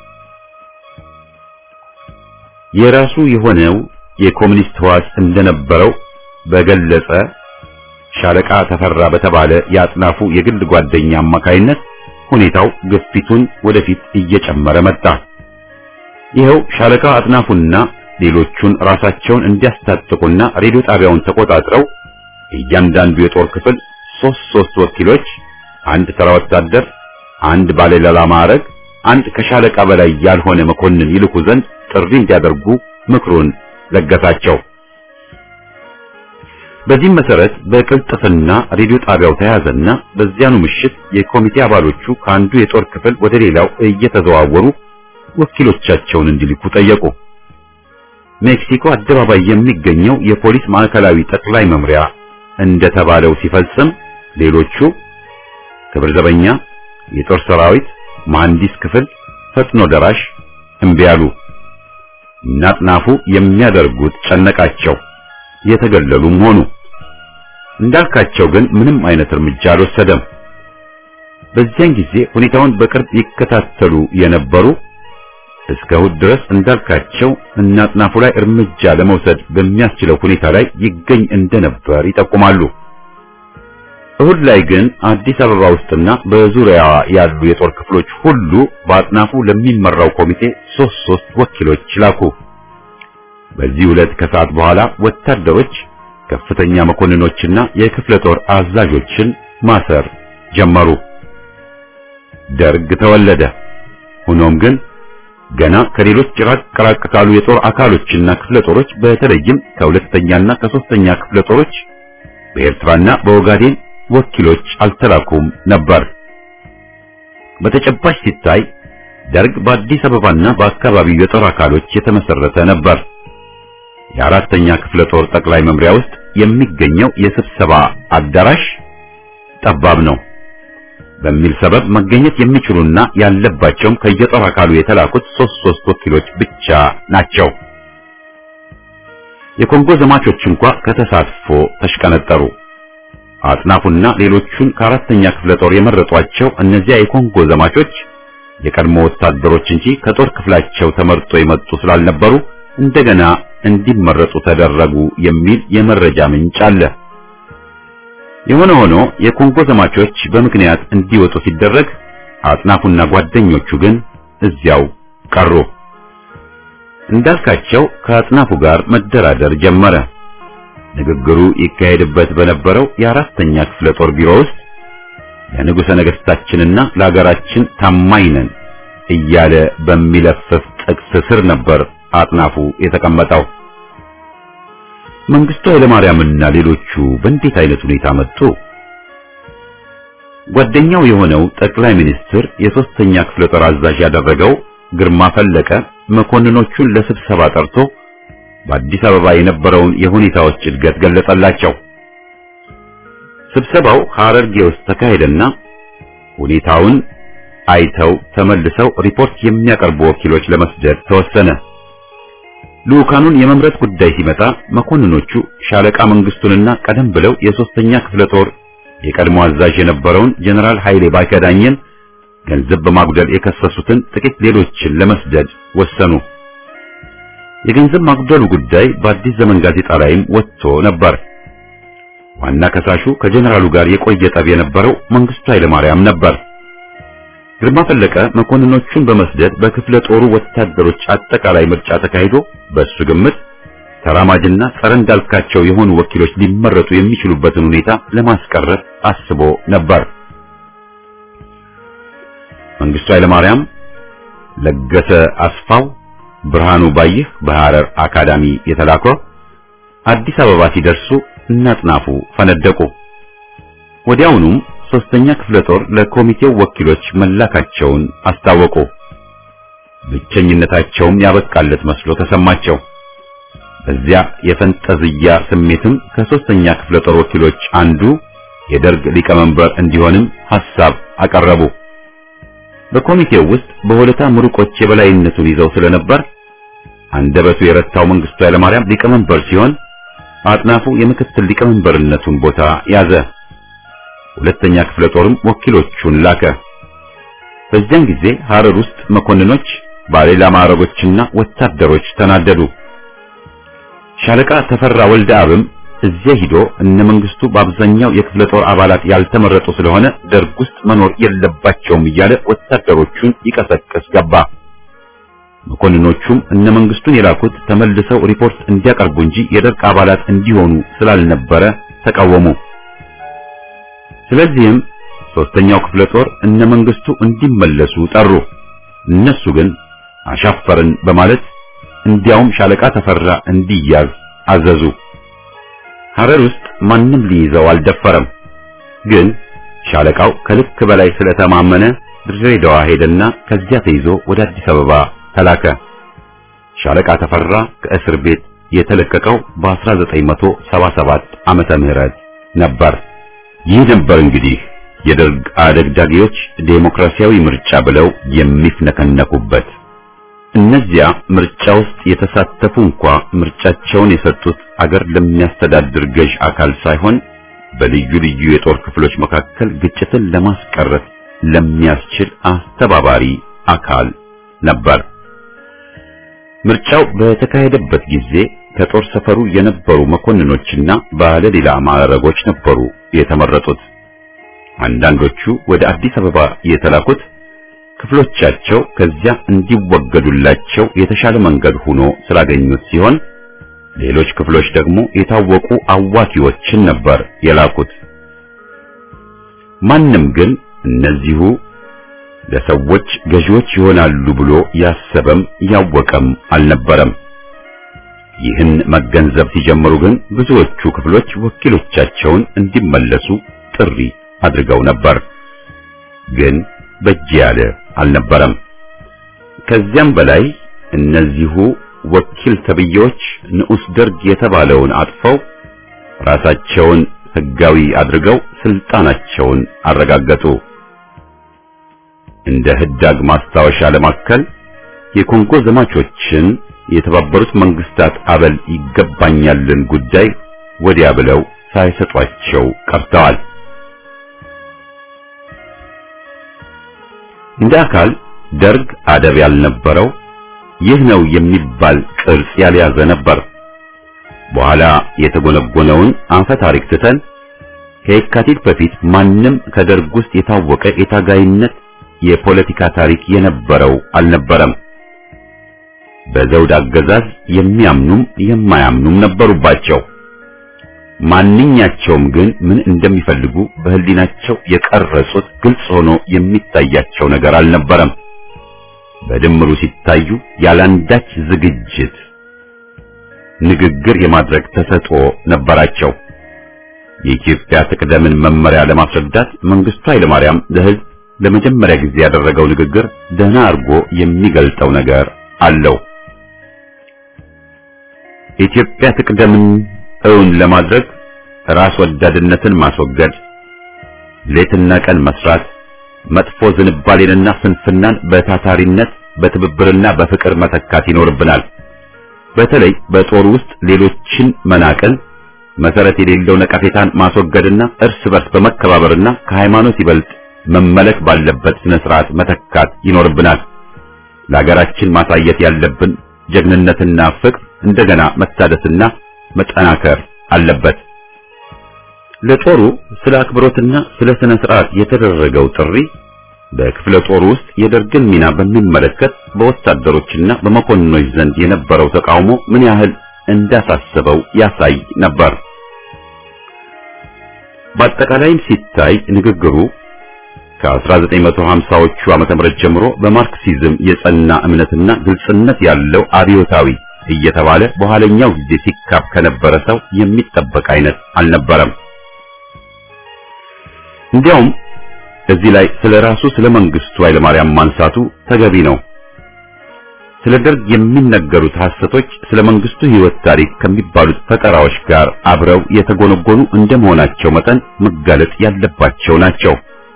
የራሱ የሆነው የኮሙኒስት ሕዋስ እንደነበረው በገለጸ ሻለቃ ተፈራ በተባለ ያጥናፉ የግል ጓደኛ አማካይነት ሁኔታው ግፊቱን ወደፊት እየጨመረ መጣ። ይኸው ሻለቃ አጥናፉና ሌሎቹን ራሳቸውን እንዲያስታጥቁና ሬዲዮ ጣቢያውን ተቆጣጥረው እያንዳንዱ የጦር ክፍል 3 ወኪሎች፣ አንድ ተራ ወታደር፣ አንድ ባለሌላ ማዕረግ፣ አንድ ከሻለቃ በላይ ያልሆነ መኮንን ይልኩ ዘንድ ጥሪ እንዲያደርጉ ምክሩን ለገሳቸው። በዚህ መሰረት በቅልጥፍና ሬዲዮ ጣቢያው ተያዘና በዚያኑ ምሽት የኮሚቴ አባሎቹ ከአንዱ የጦር ክፍል ወደ ሌላው እየተዘዋወሩ ወኪሎቻቸውን እንዲልኩ ጠየቁ። ሜክሲኮ አደባባይ የሚገኘው የፖሊስ ማዕከላዊ ጠቅላይ መምሪያ እንደተባለው ሲፈጽም ሌሎቹ ክብር ዘበኛ፣ የጦር ሰራዊት፣ መሐንዲስ ክፍል፣ ፈጥኖ ደራሽ እምቢ አሉ። እናጥናፉ የሚያደርጉት ጨነቃቸው፣ የተገለሉም ሆኑ። እንዳልካቸው ግን ምንም አይነት እርምጃ አልወሰደም። በዚያን ጊዜ ሁኔታውን በቅርብ ይከታተሉ የነበሩ እስከ እሑድ ድረስ እንዳልካቸው እናጥናፉ ላይ እርምጃ ለመውሰድ በሚያስችለው ሁኔታ ላይ ይገኝ እንደነበር ይጠቁማሉ። እሁድ ላይ ግን አዲስ አበባ ውስጥና በዙሪያዋ ያሉ የጦር ክፍሎች ሁሉ በአጥናፉ ለሚመራው ኮሚቴ ሶስት ወኪሎች ላኩ። በዚህ ዕለት ከሰዓት በኋላ ወታደሮች ከፍተኛ መኮንኖችና የክፍለ ጦር አዛዦችን ማሰር ጀመሩ። ደርግ ተወለደ። ሆኖም ግን ገና ከሌሎች ራቅ ካሉ የጦር አካሎችና ክፍለ ጦሮች በተለይም ከሁለተኛና ከሶስተኛ ክፍለ ጦሮች በኤርትራና በኦጋዴን ወኪሎች አልተላኩም ነበር። በተጨባጭ ሲታይ ደርግ በአዲስ አበባና በአካባቢው የጦር አካሎች የተመሰረተ ነበር። የአራተኛ ክፍለ ጦር ጠቅላይ መምሪያ ውስጥ የሚገኘው የስብሰባ አዳራሽ ጠባብ ነው በሚል ሰበብ መገኘት የሚችሉና ያለባቸውም ከየጦር አካሉ የተላኩት ሶስት ወኪሎች ብቻ ናቸው። የኮንጎ ዘማቾች እንኳን ከተሳትፎ ተሽቀነጠሩ። አጥናፉና ሌሎቹን ከአራተኛ ክፍለ ጦር የመረጧቸው እነዚያ የኮንጎ ዘማቾች የቀድሞ ወታደሮች እንጂ ከጦር ክፍላቸው ተመርጦ የመጡ ስላልነበሩ እንደገና እንዲመረጡ ተደረጉ የሚል የመረጃ ምንጭ አለ። የሆነ ሆኖ የኮንጎ ዘማቾች በምክንያት እንዲወጡ ሲደረግ አጥናፉና ጓደኞቹ ግን እዚያው ቀሩ። እንዳልካቸው ከአጥናፉ ጋር መደራደር ጀመረ። ንግግሩ ይካሄድበት በነበረው የአራተኛ ክፍለ ጦር ቢሮ ውስጥ ለንጉሠ ነገሥታችንና ለሀገራችን ታማኝ ነን እያለ በሚለፍፍ ጥቅስ ስር ነበር አጥናፉ የተቀመጠው። መንግስቱ ኃይለማርያምና ሌሎቹ በእንዴት አይነት ሁኔታ መጡ? ጓደኛው የሆነው ጠቅላይ ሚኒስትር የሶስተኛ ክፍለ ጦር አዛዥ ያደረገው ግርማ ፈለቀ መኮንኖቹን ለስብሰባ ጠርቶ በአዲስ አበባ የነበረውን የሁኔታዎች እድገት ገለጸላቸው። ስብሰባው ሐረርጌ ውስጥ ተካሄደና ሁኔታውን አይተው ተመልሰው ሪፖርት የሚያቀርቡ ወኪሎች ለመስደድ ተወሰነ። ልኡካኑን የመምረጥ ጉዳይ ሲመጣ መኮንኖቹ ሻለቃ መንግስቱንና ቀደም ብለው የሶስተኛ ክፍለ ጦር የቀድሞ አዛዥ የነበረውን ጀነራል ኃይሌ ባይከዳኝን ገንዘብ በማጉደል የከሰሱትን ጥቂት ሌሎችን ለመስደድ ወሰኑ። የገንዘብ ማጉደሉ ጉዳይ በአዲስ ዘመን ጋዜጣ ላይም ወጥቶ ነበር። ዋና ከሳሹ ከጀነራሉ ጋር የቆየ ጠብ የነበረው መንግስቱ ኃይለማርያም ነበር። ግርማ ፈለቀ መኮንኖቹን በመስደድ በክፍለ ጦሩ ወታደሮች አጠቃላይ ምርጫ ተካሂዶ በሱ ግምት ተራማጅና ጸረ እንዳልካቸው የሆኑ ወኪሎች ሊመረጡ የሚችሉበትን ሁኔታ ለማስቀረት አስቦ ነበር። መንግስቱ ኃይለማርያም፣ ለገሰ አስፋው፣ ብርሃኑ ባይህ በሐረር አካዳሚ የተላከው አዲስ አበባ ሲደርሱ እናጥናፉ ፈነደቁ። ወዲያውኑም ሶስተኛ ክፍለ ጦር ለኮሚቴው ወኪሎች መላካቸውን አስታወቁ። ብቸኝነታቸውም ያበቃለት መስሎ ተሰማቸው። በዚያ የፈንጠዝያ ስሜትም ከሶስተኛ ክፍለ ጦር ወኪሎች አንዱ የደርግ ሊቀመንበር እንዲሆንም ሐሳብ አቀረቡ። በኮሚቴው ውስጥ በሆለታ ምሩቆች የበላይነቱን ይዘው ስለነበር አንደበቱ የረታው መንግስቱ ኃይለማርያም ሊቀመንበር ሲሆን አጥናፉ የምክትል ሊቀመንበርነቱን ቦታ ያዘ። ሁለተኛ ክፍለ ጦርም ወኪሎቹን ላከ። በዚያን ጊዜ ሐረር ውስጥ መኮንኖች፣ ባለሌላ ማዕረጎችና ወታደሮች ተናደዱ። ሻለቃ ተፈራ ወልደ አብም እዚያ ሂዶ እነ መንግስቱ በአብዛኛው የክፍለ ጦር አባላት ያልተመረጡ ስለሆነ ደርግ ውስጥ መኖር የለባቸውም እያለ ወታደሮቹን ይቀሰቅስ ገባ። መኮንኖቹም እነ መንግስቱን የላኩት ተመልሰው ሪፖርት እንዲያቀርቡ እንጂ የደርግ አባላት እንዲሆኑ ስላልነበረ ተቃወሙ። ስለዚህም ሶስተኛው ክፍለ ጦር እነ መንግስቱ እንዲመለሱ ጠሩ። እነሱ ግን አሻፈርን በማለት እንዲያውም ሻለቃ ተፈራ እንዲያዝ አዘዙ። ሐረር ውስጥ ማንም ሊይዘው አልደፈረም። ግን ሻለቃው ከልክ በላይ ስለተማመነ ድሬዳዋ ሄደና ከዚያ ተይዞ ወደ አዲስ አበባ ተላከ። ሻለቃ ተፈራ ከእስር ቤት የተለቀቀው በ1977 ዓመተ ምህረት ነበር። ይህ ነበር እንግዲህ የደርግ አደግዳጊዎች ዴሞክራሲያዊ ምርጫ ብለው የሚፍነከነኩበት። እነዚያ ምርጫ ውስጥ የተሳተፉ እንኳን ምርጫቸውን የሰጡት አገር ለሚያስተዳድር ገዥ አካል ሳይሆን በልዩ ልዩ የጦር ክፍሎች መካከል ግጭትን ለማስቀረት ለሚያስችል አስተባባሪ አካል ነበር። ምርጫው በተካሄደበት ጊዜ ከጦር ሰፈሩ የነበሩ መኮንኖችና ባለሌላ ማዕረጎች ነበሩ የተመረጡት። አንዳንዶቹ ወደ አዲስ አበባ የተላኩት ክፍሎቻቸው ከዚያ እንዲወገዱላቸው የተሻለ መንገድ ሆኖ ስላገኙት ሲሆን ሌሎች ክፍሎች ደግሞ የታወቁ አዋኪዎችን ነበር የላኩት። ማንም ግን እነዚሁ ለሰዎች ገዢዎች ይሆናሉ ብሎ ያሰበም ያወቀም አልነበረም። ይህን መገንዘብ ሲጀምሩ ግን ብዙዎቹ ክፍሎች ወኪሎቻቸውን እንዲመለሱ ጥሪ አድርገው ነበር። ግን በእጅ ያለ አልነበረም። ከዚያም በላይ እነዚሁ ወኪል ተብዬዎች ንዑስ ደርግ የተባለውን አጥፈው ራሳቸውን ሕጋዊ አድርገው ስልጣናቸውን አረጋገጡ። እንደ ህዳግ ማስታወሻ ለማከል የኮንጎ ዘማቾችን የተባበሩት መንግስታት አበል ይገባኛልን ጉዳይ ወዲያ ብለው ሳይሰጧቸው ቀርተዋል። እንደ አካል ደርግ አደብ ያልነበረው ይህ ነው የሚባል ቅርጽ ያልያዘ ነበር። በኋላ የተጎነጎነውን አፈ ታሪክ ትተን ከየካቲት በፊት ማንም ከደርግ ውስጥ የታወቀ የታጋይነት የፖለቲካ ታሪክ የነበረው አልነበረም። በዘውድ አገዛዝ የሚያምኑም የማያምኑም ነበሩባቸው። ማንኛቸውም ግን ምን እንደሚፈልጉ በህሊናቸው የቀረጹት ግልጽ ሆኖ የሚታያቸው ነገር አልነበረም። በድምሩ ሲታዩ ያላንዳች ዝግጅት ንግግር የማድረግ ተሰጥኦ ነበራቸው። የኢትዮጵያ ትቅደምን መመሪያ ለማስረዳት መንግስቱ ኃይለማርያም ለህዝብ ለመጀመሪያ ጊዜ ያደረገው ንግግር ደህና አድርጎ የሚገልጠው ነገር አለው። ኢትዮጵያ ትቅደምን እውን ለማድረግ ራስ ወዳድነትን ማስወገድ፣ ሌትና ቀን መስራት፣ መጥፎ ዝንባሌንና ስንፍናን በታታሪነት በትብብርና በፍቅር መተካት ይኖርብናል። በተለይ በጦር ውስጥ ሌሎችን መናቅን፣ መሰረት የሌለው ነቀፌታን ማስወገድና እርስ በርስ በመከባበርና ከሃይማኖት ይበልጥ መመለክ ባለበት ስነ ስርዓት መተካት ይኖርብናል። ለሀገራችን ማሳየት ያለብን ጀግንነትና ፍቅር እንደገና መታደስና መጠናከር አለበት። ለጦሩ ስለ አክብሮትና ስለ ስነ ስርዓት የተደረገው ጥሪ በክፍለ ጦሩ ውስጥ የደርግን ሚና በሚመለከት በወታደሮችና በመኮንኖች ዘንድ የነበረው ተቃውሞ ምን ያህል እንዳሳሰበው ያሳይ ነበር። በአጠቃላይም ሲታይ ንግግሩ ከ1950ዎቹ ዓመተ ምህረት ጀምሮ በማርክሲዝም የጸና እምነትና ግልጽነት ያለው አብዮታዊ እየተባለ በኋለኛው ጊዜ ሲካብ ከነበረ ሰው የሚጠበቅ አይነት አልነበረም። እንዲያውም እዚህ ላይ ስለራሱ ስለ መንግስቱ ኃይለማርያም ማንሳቱ ተገቢ ነው። ስለ ደርግ የሚነገሩት ሐሰቶች ስለ መንግስቱ ሕይወት ታሪክ ከሚባሉት ፈጠራዎች ጋር አብረው የተጎነጎኑ እንደመሆናቸው መጠን መጋለጥ ያለባቸው ናቸው።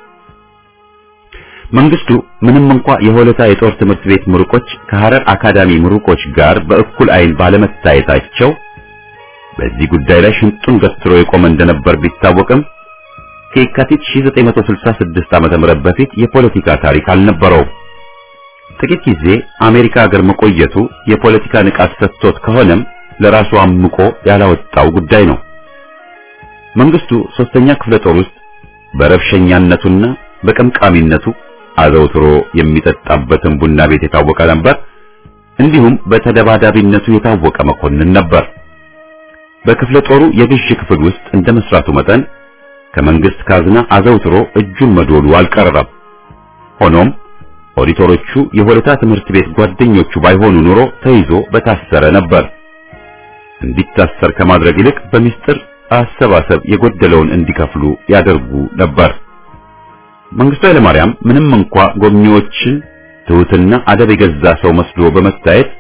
መንግስቱ ምንም እንኳ የሆለታ የጦር ትምህርት ቤት ምሩቆች ከሐረር አካዳሚ ምሩቆች ጋር በእኩል አይን ባለመታየታቸው በዚህ ጉዳይ ላይ ሽንጡን ገትሮ የቆመ እንደነበር ቢታወቅም ከየካቲት 1966 ዓመተ ምህረት በፊት የፖለቲካ ታሪክ አልነበረው። ጥቂት ጊዜ አሜሪካ ሀገር መቆየቱ የፖለቲካ ንቃት ሰጥቶት ከሆነም ለራሱ አምቆ ያላወጣው ጉዳይ ነው። መንግስቱ ሶስተኛ ክፍለ ጦር ውስጥ በረብሸኛነቱና በቀምቃሚነቱ አዘውትሮ የሚጠጣበትን ቡና ቤት የታወቀ ነበር። እንዲሁም በተደባዳቢነቱ የታወቀ መኮንን ነበር። በክፍለ ጦሩ የግዥ ክፍል ውስጥ እንደመስራቱ መጠን ከመንግስት ካዝና አዘውትሮ እጁን መዶሉ አልቀረም። ሆኖም ኦዲተሮቹ የሆለታ ትምህርት ቤት ጓደኞቹ ባይሆኑ ኑሮ ተይዞ በታሰረ ነበር። እንዲታሰር ከማድረግ ይልቅ በሚስጥር አሰባሰብ የጎደለውን እንዲከፍሉ ያደርጉ ነበር። መንግስቱ ኃይለማርያም ምንም እንኳ ጎብኚዎችን ትሁትና አደብ የገዛ ሰው መስሎ በመታየት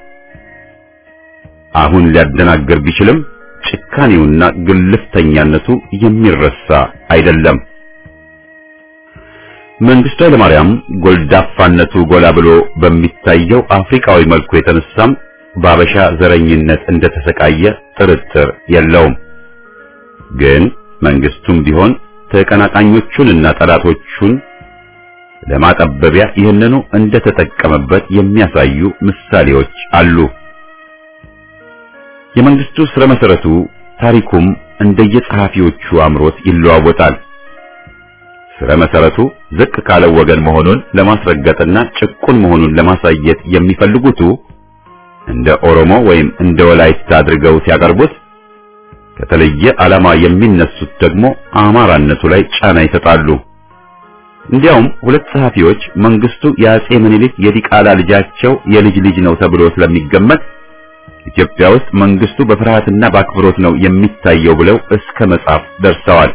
አሁን ሊያደናገር ቢችልም ጭካኔውና ግልፍተኛነቱ የሚረሳ አይደለም። መንግስቱ ኃይለማርያም ጎልዳፋነቱ ጎላ ብሎ በሚታየው አፍሪካዊ መልኩ የተነሳም በአበሻ ዘረኝነት እንደተሰቃየ ጥርጥር የለውም። ግን መንግስቱም ቢሆን ተቀናቃኞቹንና ጠላቶቹን ለማጠበቢያ ይህንኑ እንደተጠቀመበት የሚያሳዩ ምሳሌዎች አሉ። የመንግስቱ ስረ መሰረቱ ታሪኩም እንደየጸሐፊዎቹ አምሮት ይለዋወጣል። ስለ መሰረቱ ዝቅ ካለው ወገን መሆኑን ለማስረገጥና ጭቁን መሆኑን ለማሳየት የሚፈልጉቱ እንደ ኦሮሞ ወይም እንደ ወላይታ አድርገው ሲያቀርቡት፣ ከተለየ ዓላማ የሚነሱት ደግሞ አማራነቱ ላይ ጫና ይሰጣሉ። እንዲያውም ሁለት ጸሐፊዎች መንግስቱ የአጼ ምኒልክ የዲቃላ ልጃቸው የልጅ ልጅ ነው ተብሎ ስለሚገመት ኢትዮጵያ ውስጥ መንግስቱ በፍርሃትና በአክብሮት ነው የሚታየው ብለው እስከ መጻፍ ደርሰዋል።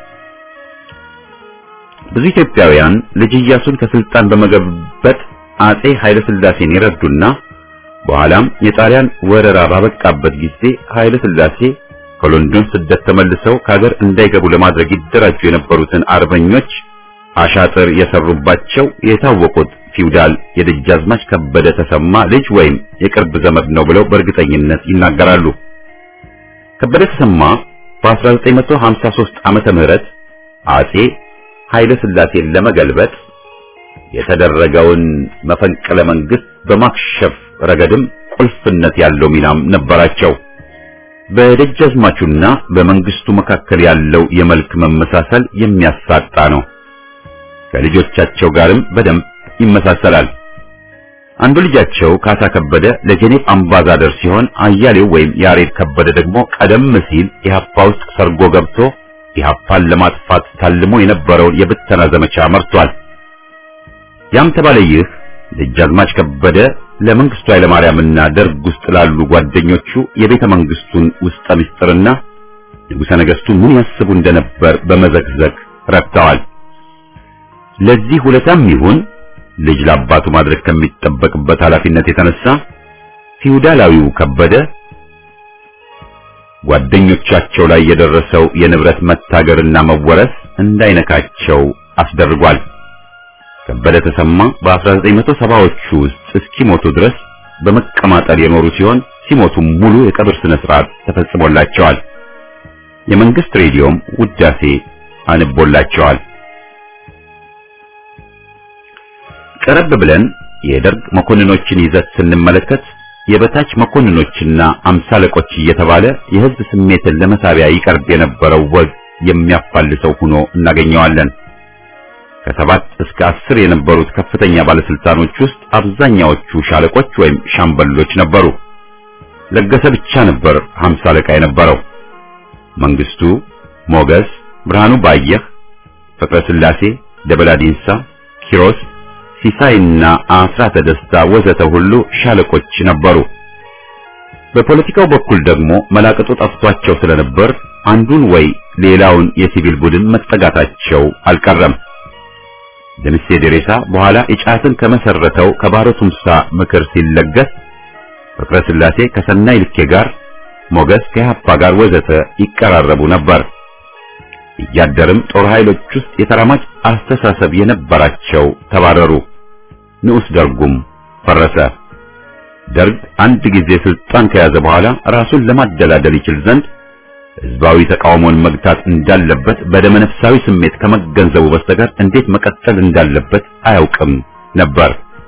ብዙ ኢትዮጵያውያን ልጅ ኢያሱን ከስልጣን በመገበት አጼ ኃይለ ሥላሴን ይረዱና በኋላም የጣሊያን ወረራ ባበቃበት ጊዜ ኃይለ ሥላሴ ከሎንዶን ስደት ተመልሰው ከሀገር እንዳይገቡ ለማድረግ ይደራጁ የነበሩትን አርበኞች አሻጥር የሰሩባቸው የታወቁት ፊውዳል የደጃዝማች ከበደ ተሰማ ልጅ ወይም የቅርብ ዘመድ ነው ብለው በእርግጠኝነት ይናገራሉ። ከበደ ተሰማ በ1953 ዓመተ ምህረት አጼ ኃይለ ሥላሴን ለመገልበጥ የተደረገውን መፈንቅለ መንግስት በማክሸፍ ረገድም ቁልፍነት ያለው ሚናም ነበራቸው። በደጃዝማቹና በመንግስቱ መካከል ያለው የመልክ መመሳሰል የሚያሳጣ ነው። ከልጆቻቸው ጋርም በደንብ ይመሳሰላል። አንዱ ልጃቸው ካሳ ከበደ ለጄኔቭ አምባሳደር ሲሆን አያሌው ወይም ያሬድ ከበደ ደግሞ ቀደም ሲል ኢህአፓ ውስጥ ሰርጎ ገብቶ ኢህአፓን ለማጥፋት ታልሞ የነበረውን የብተና ዘመቻ መርቷል። ያም ተባለ ይህ ደጃዝማች ከበደ ለመንግስቱ ኃይለማርያምና ደርግ ውስጥ ላሉ ጓደኞቹ የቤተ መንግስቱን ውስጠ ምስጢርና ንጉሠ ነገሥቱ ምን ያስቡ እንደነበር በመዘግዘግ ረድተዋል። ለዚህ ሁለታም ይሁን ልጅ ለአባቱ ማድረግ ከሚጠበቅበት ኃላፊነት የተነሳ ፊውዳላዊው ከበደ ጓደኞቻቸው ላይ የደረሰው የንብረት መታገርና መወረስ እንዳይነካቸው አስደርጓል። ከበደ ተሰማ በ1970ዎቹ ውስጥ እስኪሞቱ ድረስ በመቀማጠል የኖሩ ሲሆን ሲሞቱም ሙሉ የቀብር ስነ ስርዓት ተፈጽሞላቸዋል። የመንግስት ሬዲዮም ውዳሴ አንቦላቸዋል። ቀረብ ብለን የደርግ መኮንኖችን ይዘት ስንመለከት የበታች መኮንኖችና አምሳለቆች እየተባለ የህዝብ ስሜትን ለመሳቢያ ይቀርብ የነበረው ወግ የሚያፋልሰው ሆኖ እናገኘዋለን። ከ7 እስከ 10 የነበሩት ከፍተኛ ባለስልጣኖች ውስጥ አብዛኛዎቹ ሻለቆች ወይም ሻምበሎች ነበሩ። ለገሰ ብቻ ነበር 50 አለቃ የነበረው። መንግስቱ፣ ሞገስ፣ ብርሃኑ ባየህ፣ ፍቅረ ስላሴ፣ ደበላ ዲንሳ፣ ኪሮስ፣ ሲሳይና አስራተ ደስታ ወዘተ ሁሉ ሻለቆች ነበሩ። በፖለቲካው በኩል ደግሞ መላቀጡ ጠፍቷቸው ስለነበር አንዱን ወይ ሌላውን የሲቪል ቡድን መጠጋታቸው አልቀረም። ደምሴ ደሬሳ በኋላ ኢጫትን ከመሰረተው ከባሮ ቱምሳ ምክር ሲለገስ ፍቅረ ስላሴ ከሰናይ ልኬ ጋር፣ ሞገስ ከኢህአፓ ጋር ወዘተ ይቀራረቡ ነበር። እያደርም ጦር ኃይሎች ውስጥ የተራማጅ አስተሳሰብ የነበራቸው ተባረሩ። ንዑስ ደርጉም ፈረሰ። ደርግ አንድ ጊዜ ስልጣን ከያዘ በኋላ ራሱን ለማደላደል ይችል ዘንድ ህዝባዊ ተቃውሞን መግታት እንዳለበት በደመነፍሳዊ ስሜት ከመገንዘቡ በስተቀር እንዴት መቀጠል እንዳለበት አያውቅም ነበር።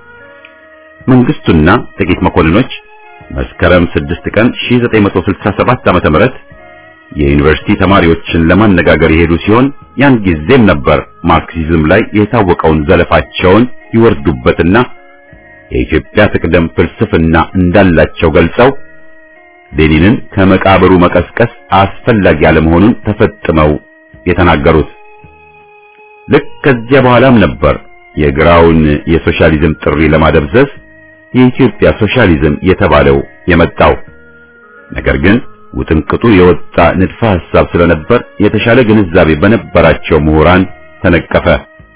መንግስቱና ጥቂት መኮንኖች መስከረም 6 ቀን 1967 ዓ.ም የዩኒቨርሲቲ ተማሪዎችን ለማነጋገር የሄዱ ሲሆን ያን ጊዜም ነበር ማርክሲዝም ላይ የታወቀውን ዘለፋቸውን ይወርዱበትና የኢትዮጵያ ትቅደም ፍልስፍና እንዳላቸው ገልጸው ሌኒንን ከመቃብሩ መቀስቀስ አስፈላጊ ያለመሆኑን ተፈጥመው የተናገሩት። ልክ ከዚያ በኋላም ነበር የግራውን የሶሻሊዝም ጥሪ ለማደብዘዝ የኢትዮጵያ ሶሻሊዝም የተባለው የመጣው። ነገር ግን ውጥንቅጡ የወጣ ንድፈ ሐሳብ ስለነበር የተሻለ ግንዛቤ በነበራቸው ምሁራን ተነቀፈ።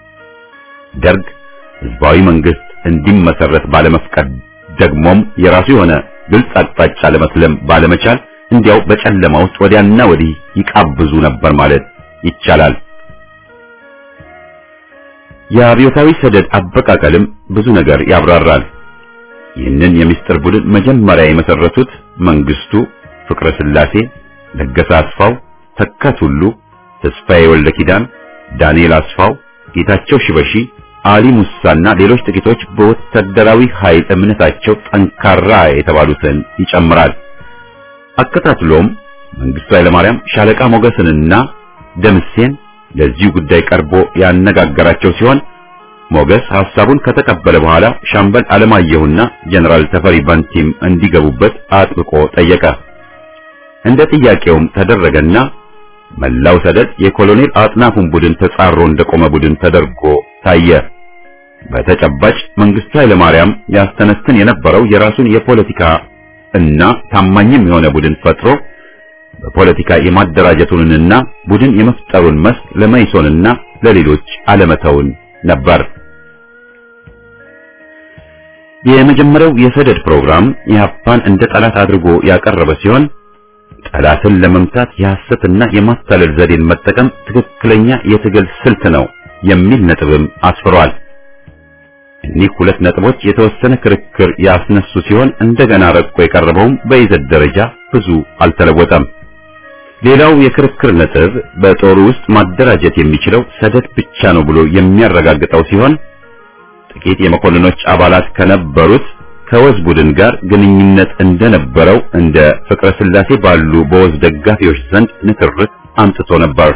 ደርግ ህዝባዊ መንግስት እንዲመሰረት ባለመፍቀድ ደግሞም የራሱ የሆነ ግልጽ አቅጣጫ ለመስለም ባለመቻል እንዲያው በጨለማ ውስጥ ወዲያና ወዲህ ይቃብዙ ነበር ማለት ይቻላል። የአብዮታዊ ሰደድ አበቃቀልም ብዙ ነገር ያብራራል። ይህንን የምስጢር ቡድን መጀመሪያ የመሰረቱት መንግስቱ፣ ፍቅረ ስላሴ፣ ለገሰ አስፋው፣ ተካት ሁሉ፣ ተስፋዬ ወልደ ኪዳን፣ ዳንኤል አስፋው፣ ጌታቸው ሽበሺ፣ አሊ ሙሳና ሌሎች ጥቂቶች በወታደራዊ ኃይል እምነታቸው ጠንካራ የተባሉትን ይጨምራል። አከታትሎም መንግስቱ ኃይለማርያም ሻለቃ ሞገስንና ደምሴን ለዚሁ ጉዳይ ቀርቦ ያነጋገራቸው ሲሆን ሞገስ ሐሳቡን ከተቀበለ በኋላ ሻምበል አለማየሁና ጀነራል ተፈሪ ባንቲም እንዲገቡበት አጥብቆ ጠየቀ። እንደ ጥያቄውም ተደረገና መላው ሰደድ የኮሎኔል አጥናፉን ቡድን ተጻሮ እንደቆመ ቡድን ተደርጎ ታየ። በተጨባጭ መንግስቱ ኃይለማርያም ያስተነትን የነበረው የራሱን የፖለቲካ እና ታማኝም የሆነ ቡድን ፈጥሮ በፖለቲካ የማደራጀቱንና ቡድን የመፍጠሩን መስክ ለመይሶንና ለሌሎች አለመተውን ነበር። የመጀመሪያው የሰደድ ፕሮግራም ኢህአፓን እንደ ጠላት አድርጎ ያቀረበ ሲሆን ጠላትን ለመምታት የሐሰትና የማታለል ዘዴን መጠቀም ትክክለኛ የትግል ስልት ነው የሚል ነጥብም አስፍሯል። እኒህ ሁለት ነጥቦች የተወሰነ ክርክር ያስነሱ ሲሆን እንደገና ረቆ የቀረበውም በይዘት ደረጃ ብዙ አልተለወጠም። ሌላው የክርክር ነጥብ በጦሩ ውስጥ ማደራጀት የሚችለው ሰደድ ብቻ ነው ብሎ የሚያረጋግጠው ሲሆን ጥቂት የመኮንኖች አባላት ከነበሩት ከወዝ ቡድን ጋር ግንኙነት እንደነበረው እንደ ፍቅረ ስላሴ ባሉ በወዝ ደጋፊዎች ዘንድ ንትርክ አምጥቶ ነበር።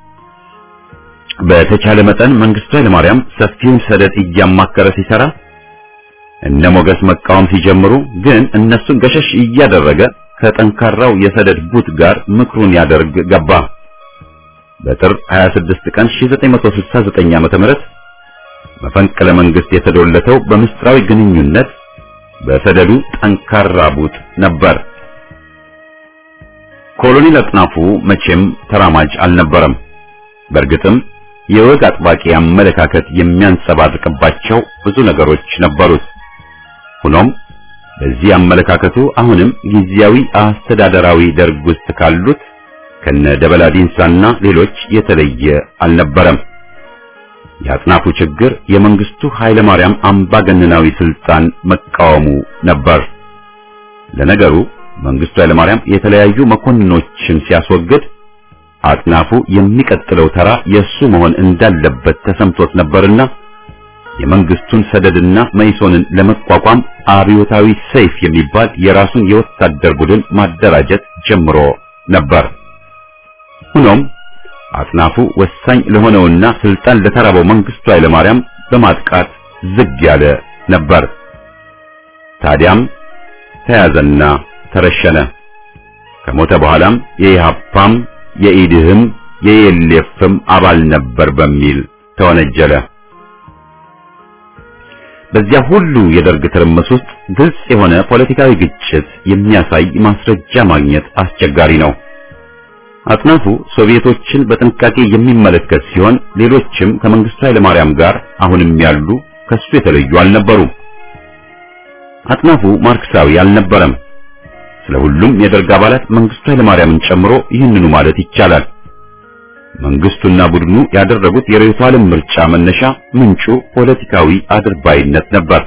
በተቻለ መጠን መንግስቱ ኃይለማርያም ሰፊውን ሰደድ እያማከረ ሲሰራ እነ ሞገስ መቃወም ሲጀምሩ ግን እነሱን ገሸሽ እያደረገ ከጠንካራው የሰደድ ቡት ጋር ምክሩን ያደርግ ገባ። በጥር 26 ቀን 1969 ዓ.ም መፈንቅለ መንግስት የተዶለተው በምስጢራዊ ግንኙነት በሰደዱ ጠንካራ ቡት ነበር። ኮሎኔል አጥናፉ መቼም ተራማጅ አልነበረም። በእርግጥም የወግ አጥባቂ አመለካከት የሚያንጸባርቅባቸው ብዙ ነገሮች ነበሩት። ሆኖም በዚህ አመለካከቱ አሁንም ጊዜያዊ አስተዳደራዊ ደርግ ውስጥ ካሉት ከነ ደበላ ዲንሳና ሌሎች የተለየ አልነበረም። የአጥናፉ ችግር የመንግስቱ ኃይለማርያም አምባገነናዊ ስልጣን መቃወሙ ነበር። ለነገሩ መንግስቱ ኃይለማርያም የተለያዩ መኮንኖችን ሲያስወግድ አጥናፉ የሚቀጥለው ተራ የሱ መሆን እንዳለበት ተሰምቶት ነበርና የመንግስቱን ሰደድና መይሶንን ለመቋቋም አብዮታዊ ሰይፍ የሚባል የራሱን የወታደር ቡድን ማደራጀት ጀምሮ ነበር። ሆኖም አጥናፉ ወሳኝ ለሆነውና ስልጣን ለተራበው መንግስቱ ኃይለማርያም በማጥቃት ዝግ ያለ ነበር። ታዲያም ተያዘና ተረሸነ። ከሞተ በኋላም የኢሃፓም የኢድህም የኢኤልኤፍም አባል ነበር በሚል ተወነጀለ። በዚያ ሁሉ የደርግ ትርምስ ውስጥ ግልጽ የሆነ ፖለቲካዊ ግጭት የሚያሳይ ማስረጃ ማግኘት አስቸጋሪ ነው። አጥናፉ ሶቪየቶችን በጥንቃቄ የሚመለከት ሲሆን ሌሎችም ከመንግስቱ ኃይለማርያም ጋር አሁንም ያሉ ከሱ የተለዩ አልነበሩም። አጥናፉ ማርክሳዊ አልነበረም። ስለሁሉም የደርግ አባላት መንግስቱ ኃይለማርያምን ጨምሮ ይህንኑ ማለት ይቻላል። መንግስቱና ቡድኑ ያደረጉት የርዕዮተ ዓለም ምርጫ መነሻ ምንጩ ፖለቲካዊ አድርባይነት ነበር።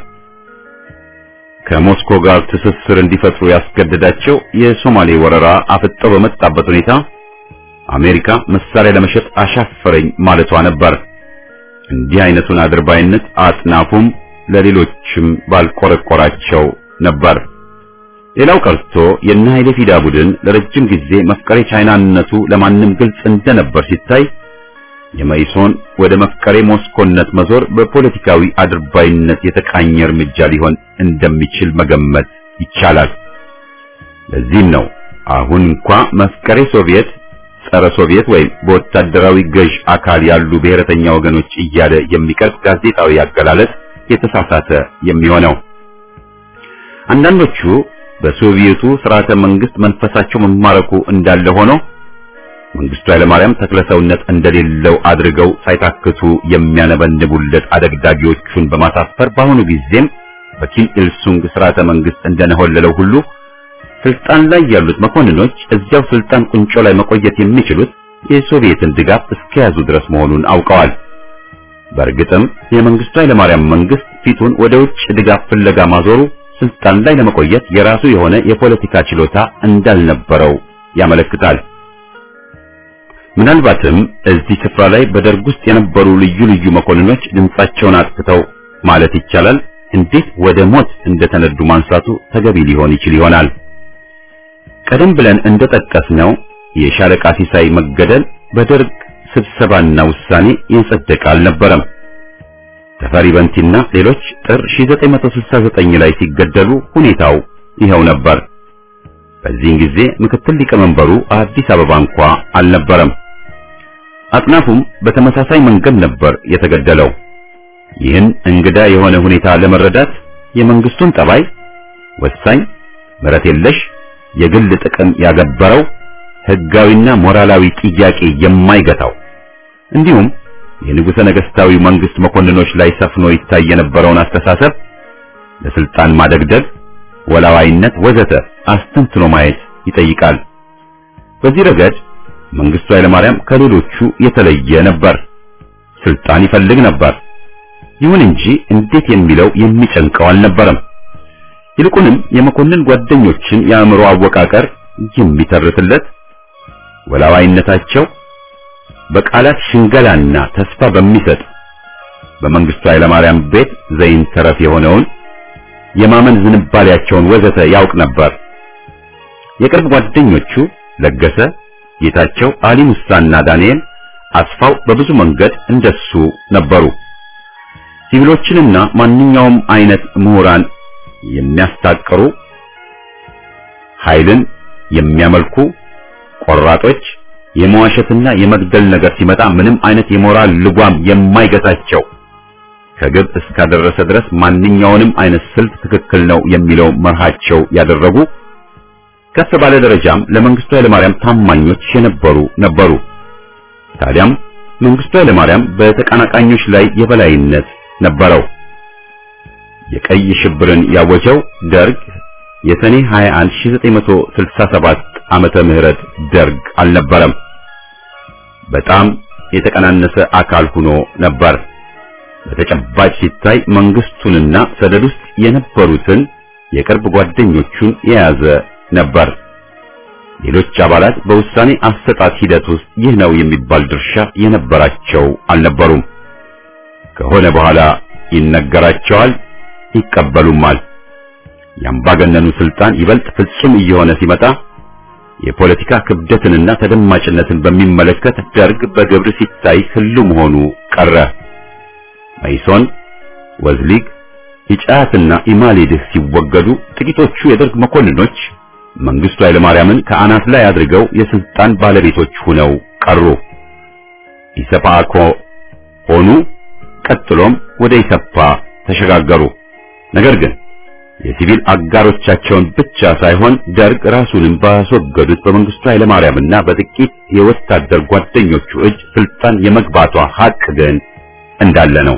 ከሞስኮ ጋር ትስስር እንዲፈጥሩ ያስገደዳቸው የሶማሌ ወረራ አፍጠው በመጣበት ሁኔታ አሜሪካ መሳሪያ ለመሸጥ አሻፈረኝ ማለቷ ነበር። እንዲህ አይነቱን አድርባይነት አጥናፉም ለሌሎችም ባልቆረቆራቸው ነበር። ሌላው ቀርቶ የነ ኃይሌ ፊዳ ቡድን ለረጅም ጊዜ መፍቀሬ ቻይናነቱ ለማንም ግልጽ እንደነበር ሲታይ የመይሶን ወደ መፍቀሬ ሞስኮነት መዞር በፖለቲካዊ አድርባይነት የተቃኘ እርምጃ ሊሆን እንደሚችል መገመት ይቻላል። ለዚህም ነው አሁን እንኳ መፍቀሬ ሶቪየት፣ ጸረ ሶቪየት ወይም በወታደራዊ ገዥ አካል ያሉ ብሔረተኛ ወገኖች እያለ የሚቀርብ ጋዜጣዊ አገላለጽ የተሳሳተ የሚሆነው። አንዳንዶቹ በሶቪየቱ ስርዓተ መንግስት መንፈሳቸው መማረኩ እንዳለ ሆኖ መንግስቱ ኃይለማርያም ተክለሰውነት እንደሌለው አድርገው ሳይታክቱ የሚያነበንቡለት አደግዳጊዎቹን በማሳፈር በአሁኑ ጊዜም በኪም ኢልሱንግ ስርዓተ መንግስት እንደነሆለለው ሁሉ ስልጣን ላይ ያሉት መኮንኖች እዚያው ስልጣን ቁንጮ ላይ መቆየት የሚችሉት የሶቪየትን ድጋፍ እስከያዙ ድረስ መሆኑን አውቀዋል። በእርግጥም የመንግስቱ ኃይለማርያም መንግስት ፊቱን ወደ ውጭ ድጋፍ ፍለጋ ማዞሩ ስልጣን ላይ ለመቆየት የራሱ የሆነ የፖለቲካ ችሎታ እንዳልነበረው ያመለክታል። ምናልባትም እዚህ ስፍራ ላይ በደርግ ውስጥ የነበሩ ልዩ ልዩ መኮንኖች ድምጻቸውን አጥፍተው ማለት ይቻላል እንዴት ወደ ሞት እንደተነዱ ማንሳቱ ተገቢ ሊሆን ይችል ይሆናል። ቀደም ብለን እንደጠቀስነው የሻለቃ ሲሳይ መገደል በደርግ ስብሰባና ውሳኔ የጸደቀ አልነበረም። ተፈሪ በንቲና ሌሎች ጥር 1969 ላይ ሲገደሉ ሁኔታው ይኸው ነበር። በዚህን ጊዜ ምክትል ሊቀመንበሩ አዲስ አበባ እንኳ አልነበረም። አጥናፉም በተመሳሳይ መንገድ ነበር የተገደለው። ይህን እንግዳ የሆነ ሁኔታ ለመረዳት የመንግስቱን ጠባይ ወሳኝ፣ ምሕረት የለሽ፣ የግል ጥቅም ያገበረው፣ ህጋዊና ሞራላዊ ጥያቄ የማይገታው እንዲሁም የንጉሠ ነገሥታዊ መንግስት መኮንኖች ላይ ሰፍኖ ይታይ የነበረውን አስተሳሰብ ለስልጣን ማደግደግ፣ ወላዋይነት ወዘተ አስተንትኖ ማየት ይጠይቃል። በዚህ ረገድ መንግስቱ ኃይለማርያም ከሌሎቹ የተለየ ነበር። ስልጣን ይፈልግ ነበር። ይሁን እንጂ እንዴት የሚለው የሚጨንቀው አልነበረም። ይልቁንም የመኮንን ጓደኞችን የአእምሮ አወቃቀር የሚተርትለት ወላዋይነታቸው በቃላት ሽንገላና ተስፋ በሚሰጥ በመንግስቱ ኃይለማርያም ቤት ዘይን ተረፍ የሆነውን የማመን ዝንባሌያቸውን ወዘተ ያውቅ ነበር። የቅርብ ጓደኞቹ ለገሰ፣ ጌታቸው፣ አሊ ሙሳና ዳንኤል አስፋው በብዙ መንገድ እንደሱ ነበሩ። ሲቪሎችንና ማንኛውም አይነት ምሁራን የሚያስታቅሩ፣ ኃይልን የሚያመልኩ ቆራጦች፣ የመዋሸትና የመግደል ነገር ሲመጣ ምንም አይነት የሞራል ልጓም የማይገታቸው፣ ከግብ እስካደረሰ ድረስ ማንኛውንም አይነት ስልት ትክክል ነው የሚለው መርሃቸው ያደረጉ፣ ከፍ ባለ ደረጃም ለመንግስቱ ኃይለማርያም ታማኞች ነበሩ። ታዲያም መንግስቱ ኃይለማርያም በተቀናቃኞች ላይ የበላይነት ነበረው። የቀይ ሽብርን ያወጀው ደርግ የሰኔ 21 1967 ዓመተ ምህረት ደርግ አልነበረም። በጣም የተቀናነሰ አካል ሆኖ ነበር። በተጨባጭ ሲታይ መንግስቱንና ሰደድ ውስጥ የነበሩትን የቅርብ ጓደኞቹን የያዘ ነበር። ሌሎች አባላት በውሳኔ አሰጣጥ ሂደት ውስጥ ይህ ነው የሚባል ድርሻ የነበራቸው አልነበሩም። ከሆነ በኋላ ይነገራቸዋል፣ ይቀበሉማል። የአምባገነኑ ስልጣን ይበልጥ ፍጹም እየሆነ ሲመጣ የፖለቲካ ክብደትንና ተደማጭነትን በሚመለከት ደርግ በግብር ሲታይ ህልው መሆኑ ቀረ። መይሶን፣ ወዝሊግ፣ ኢጫትና ኢማሌድህ ሲወገዱ ጥቂቶቹ የደርግ መኮንኖች መንግስቱ ኃይለማርያምን ከአናት ላይ አድርገው የስልጣን ባለቤቶች ሆነው ቀሩ። ኢሰፓኮ ሆኑ። ቀጥሎም ወደ ኢሰፓ ተሸጋገሩ። ነገር ግን የሲቪል አጋሮቻቸውን ብቻ ሳይሆን ደርግ ራሱንም ባስወገዱት በመንግስቱ ኃይለማርያምና በጥቂት የወታደር ጓደኞቹ እጅ ስልጣን የመግባቷ ሀቅ ግን እንዳለ ነው።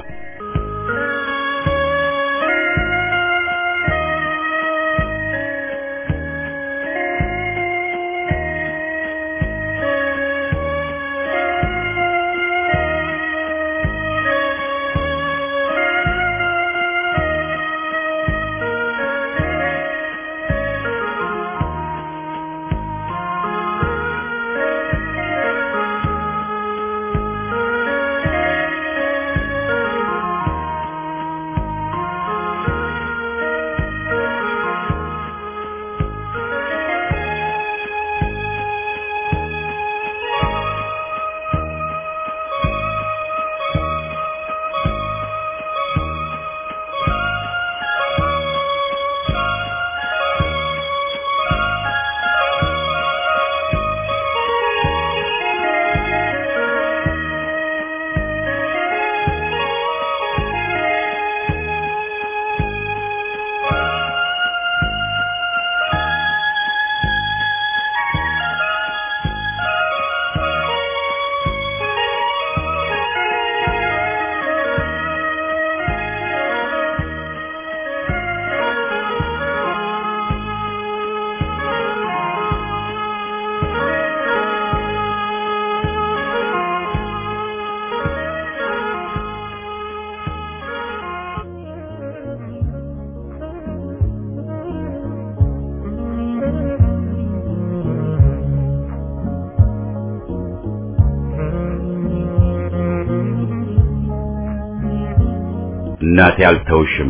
እናቴ አልተውሽም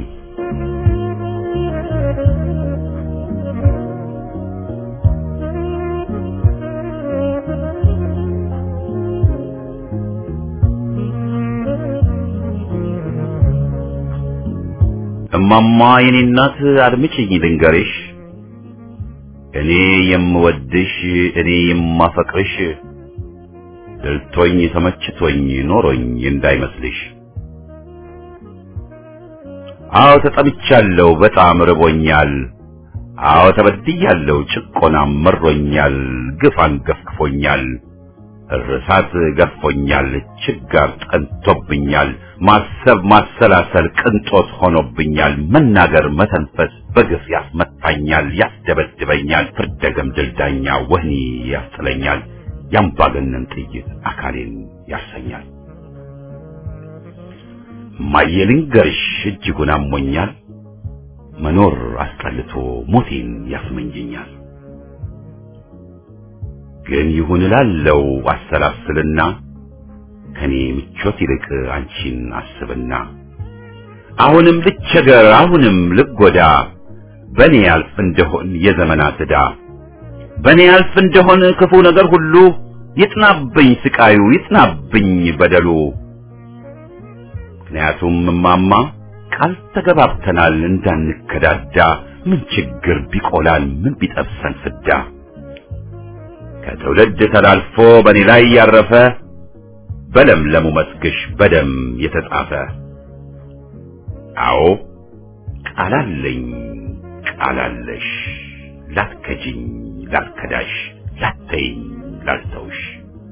እማማ የኔ እናት አድምጪኝ ልንገርሽ እኔ የምወድሽ እኔ የማፈቅርሽ ደልቶኝ ተመችቶኝ ኖሮኝ እንዳይመስልሽ አዎ ተጠምቻለሁ በጣም ርቦኛል አዎ ተበድያለሁ ጭቆናም መሮኛል ግፍ አንገፍግፎኛል እርሳት ገርፎኛል ችጋር ጠንቶብኛል ማሰብ ማሰላሰል ቅንጦት ሆኖብኛል መናገር መተንፈስ በግፍ ያስመታኛል ያስደበድበኛል ፍርደገም ድልዳኛ ወህኒ ያስጥለኛል ያምባገነን ጥይት አካሌን ያሰኛል ማየልንገርሽ እጅጉን አሞኛል መኖር አስጠልቶ ሞቴን ያስመኘኛል ግን ይሁን እላለው አሰላስልና ከኔ ምቾት ይልቅ አንቺን አስብና አሁንም ልቸገር አሁንም ልጎዳ በኔ ያልፍ እንደሆን የዘመናት ዕዳ በኔ ያልፍ እንደሆን ክፉ ነገር ሁሉ ይጥናብኝ ስቃዩ ይጥናብኝ በደሉ ምክንያቱም እማማ ቃል ተገባብተናል እንዳንከዳዳ ምን ችግር ቢቆላል ምን ቢጠብሰን ፍዳ ከትውልድ ተላልፎ በኔ ላይ ያረፈ በለምለሙ መስግሽ በደም የተጻፈ አዎ ቃላለኝ ቃላለሽ ላትከጂኝ ላትከዳሽ ላተይኝ ላልተውሽ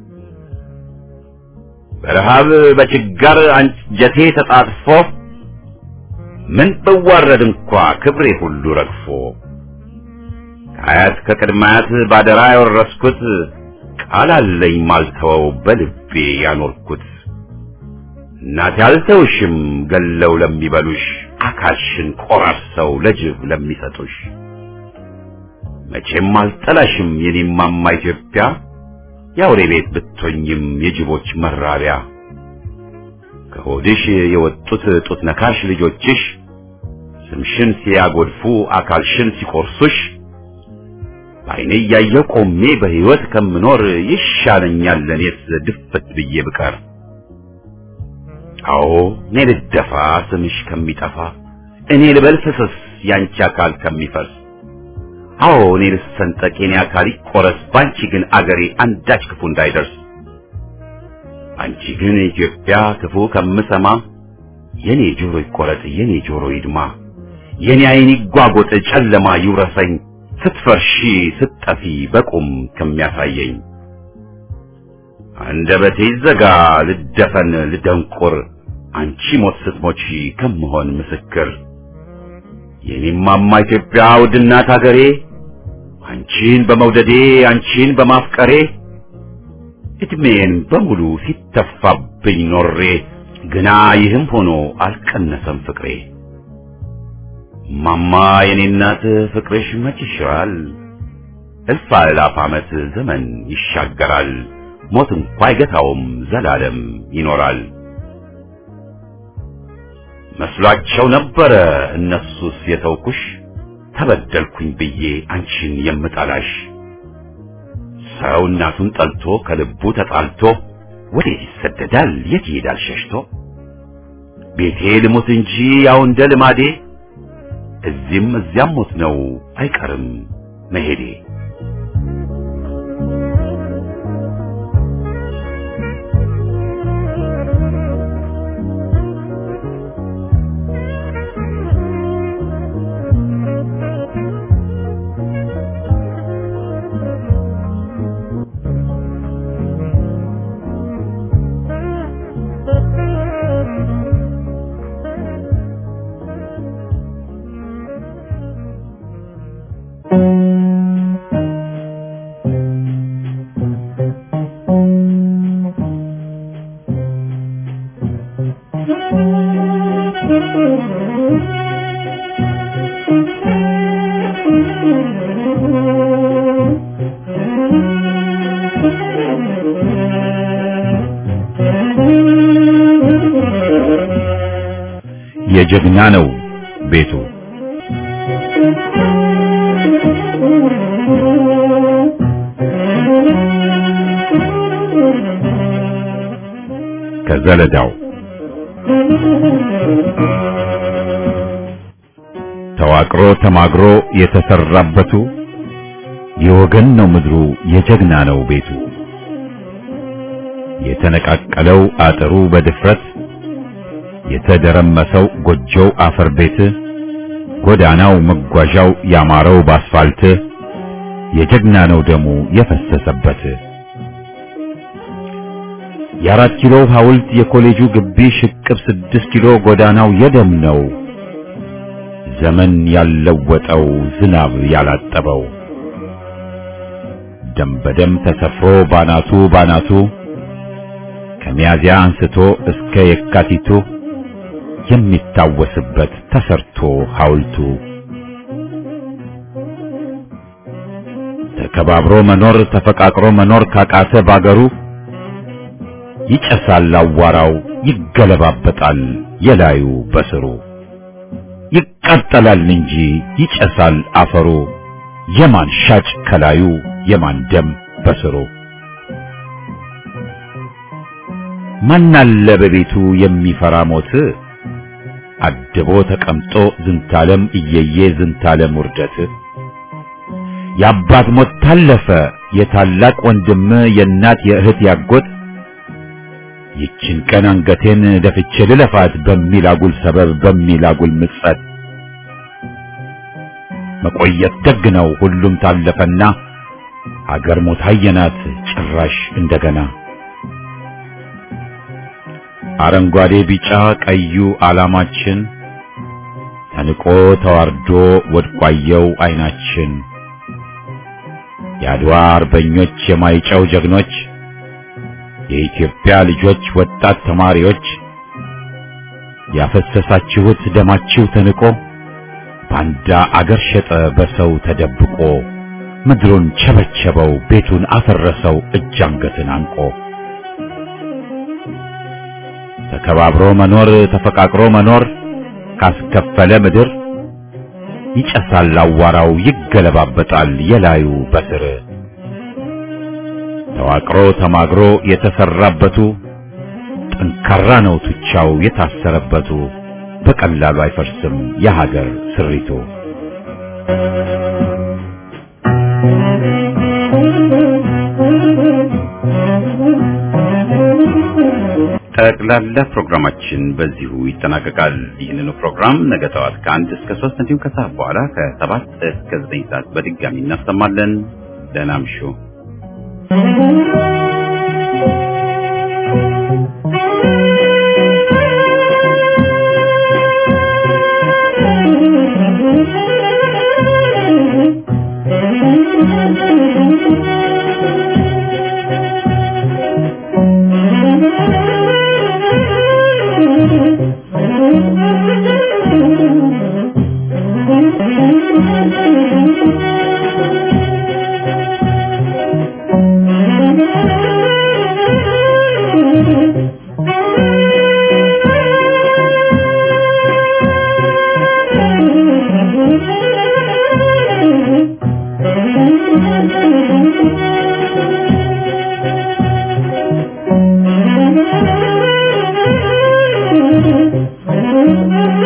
በረሃብ በችጋር አንጀቴ ተጣጥፎ ምን በዋረድ እንኳ ክብሬ ሁሉ ረግፎ ከአያት ከቅድማያት ባደራ ያወረስኩት ቃል አለኝ ማልተወው በልቤ ያኖርኩት እናቴ አልተውሽም ገለው ለሚበሉሽ አካልሽን ቆራርሰው ለጅብ ለሚሰጡሽ መቼም አልጠላሽም የኔማማ ኢትዮጵያ የአውሬ ቤት ብትሆኝም የጅቦች መራቢያ ከሆድሽ የወጡት ጡት ነካሽ ልጆችሽ ስምሽን ሲያጎድፉ አካልሽን ሲቆርሱሽ በዓይኔ እያየሁ ቆሜ በሕይወት ከምኖር ይሻለኛል ለኔስ ድፍት ብዬ ብቀር አዎ እኔ ልደፋ ስምሽ ከሚጠፋ እኔ ልበል ፍስስ ያንቺ አካል ከሚፈስ አዎ እኔ ልሰንጠቅ የኔ አካል ይቆረስ ባንቺ ግን አገሬ አንዳች ክፉ እንዳይደርስ አንቺ ግን ኢትዮጵያ ክፉ ከምሰማ የኔ ጆሮ ይቆረጥ የኔ ጆሮ ይድማ የኔ ዓይን ይጓጎጥ ጨለማ ይውረሰኝ ስትፈርሺ ስትጠፊ በቁም ከሚያሳየኝ አንደበቴ ይዘጋ ልደፈን ልደንቁር አንቺ ሞት ስትሞቺ ከምሆን ምስክር የኔማማ ኢትዮጵያ ውድናት አገሬ አንቺን በመውደዴ አንቺን በማፍቀሬ እድሜን በሙሉ ሲተፋብኝ ኖሬ ግና ይህም ሆኖ አልቀነሰም ፍቅሬ ማማ የኔ እናት ፍቅርሽ መች ይሽራል እልፍ አእላፍ ዓመት ዘመን ይሻገራል ሞት እንኳ አይገታውም ዘላለም ይኖራል መስሏቸው ነበረ እነሱስ የተውኩሽ ተበደልኩኝ ብዬ አንቺን የምጠላሽ ሰው እናቱን ጠልቶ ከልቡ ተጣልቶ ወዴት ይሰደዳል የት ይሄዳል ሸሽቶ ቤቴ ልሙት እንጂ ያው እንደ ልማዴ እዚህም እዚያም ሞት ነው አይቀርም መሄዴ የጀግና ነው ቤቱ ከዘለዳው ተዋቅሮ ተማግሮ የተሰራበቱ የወገን ነው ምድሩ የጀግና ነው ቤቱ። የተነቃቀለው አጥሩ በድፍረት የተደረመሰው ጎጆው አፈር ቤት ጎዳናው መጓዣው ያማረው ባስፋልት የጀግና ነው ደሙ የፈሰሰበት። የአራት ኪሎ ሐውልት የኮሌጁ ግቢ ሽቅብ 6 ኪሎ ጎዳናው የደም ነው ዘመን ያለወጠው ዝናብ ያላጠበው። ደም በደም ተሰፍሮ ባናቱ ከሚያዚያ አንስቶ እስከ የካቲቱ የሚታወስበት ተሰርቶ ሐውልቱ። ተከባብሮ መኖር ተፈቃቅሮ መኖር ካቃተ ባገሩ ይጨሳል አዋራው ይገለባበጣል የላዩ በስሩ። ይቃጠላል እንጂ ይጨሳል አፈሩ የማን ሻጭ ከላዩ የማን ደም በስሩ። ማናለ በቤቱ የሚፈራ ሞት አድቦ ተቀምጦ ዝንታለም እየየ ዝንታለም ውርደት። የአባት ሞት ታለፈ የታላቅ ወንድም የእናት የእህት ያጎት ይችን ቀን አንገቴን ደፍቼ ልለፋት በሚል አጉል ሰበብ በሚል አጉል ምጸት። መቆየት ደግ ነው ሁሉም ታለፈና ሀገር ሞት አየናት ጭራሽ እንደገና። አረንጓዴ ቢጫ ቀዩ ዓላማችን ተንቆ ተዋርዶ ወድቋየው አይናችን። የአድዋ አርበኞች የማይጨው ጀግኖች የኢትዮጵያ ልጆች ወጣት ተማሪዎች ያፈሰሳችሁት ደማችሁ ተንቆ ባንዳ አገር ሸጠ በሰው ተደብቆ ምድሩን ቸበቸበው ቤቱን አፈረሰው እጅ አንገትን አንቆ። ተከባብሮ መኖር ተፈቃቅሮ መኖር ካስከፈለ ምድር ይጨሳል አዋራው ይገለባበጣል የላዩ በስር። ተዋቅሮ ተማግሮ የተሰራበቱ ጠንካራ ነው ቱቻው የታሰረበቱ በቀላሉ አይፈርስም የሀገር ስሪቱ። ጠቅላላ ፕሮግራማችን በዚሁ ይጠናቀቃል። ይህንን ፕሮግራም ነገ ጠዋት ከ1 እስከ 3 እንዲሁም ከሰዓት በኋላ ከ7 እስከ 9 ሰዓት በድጋሚ እናሰማለን። ደህና እምሹ። Thank you.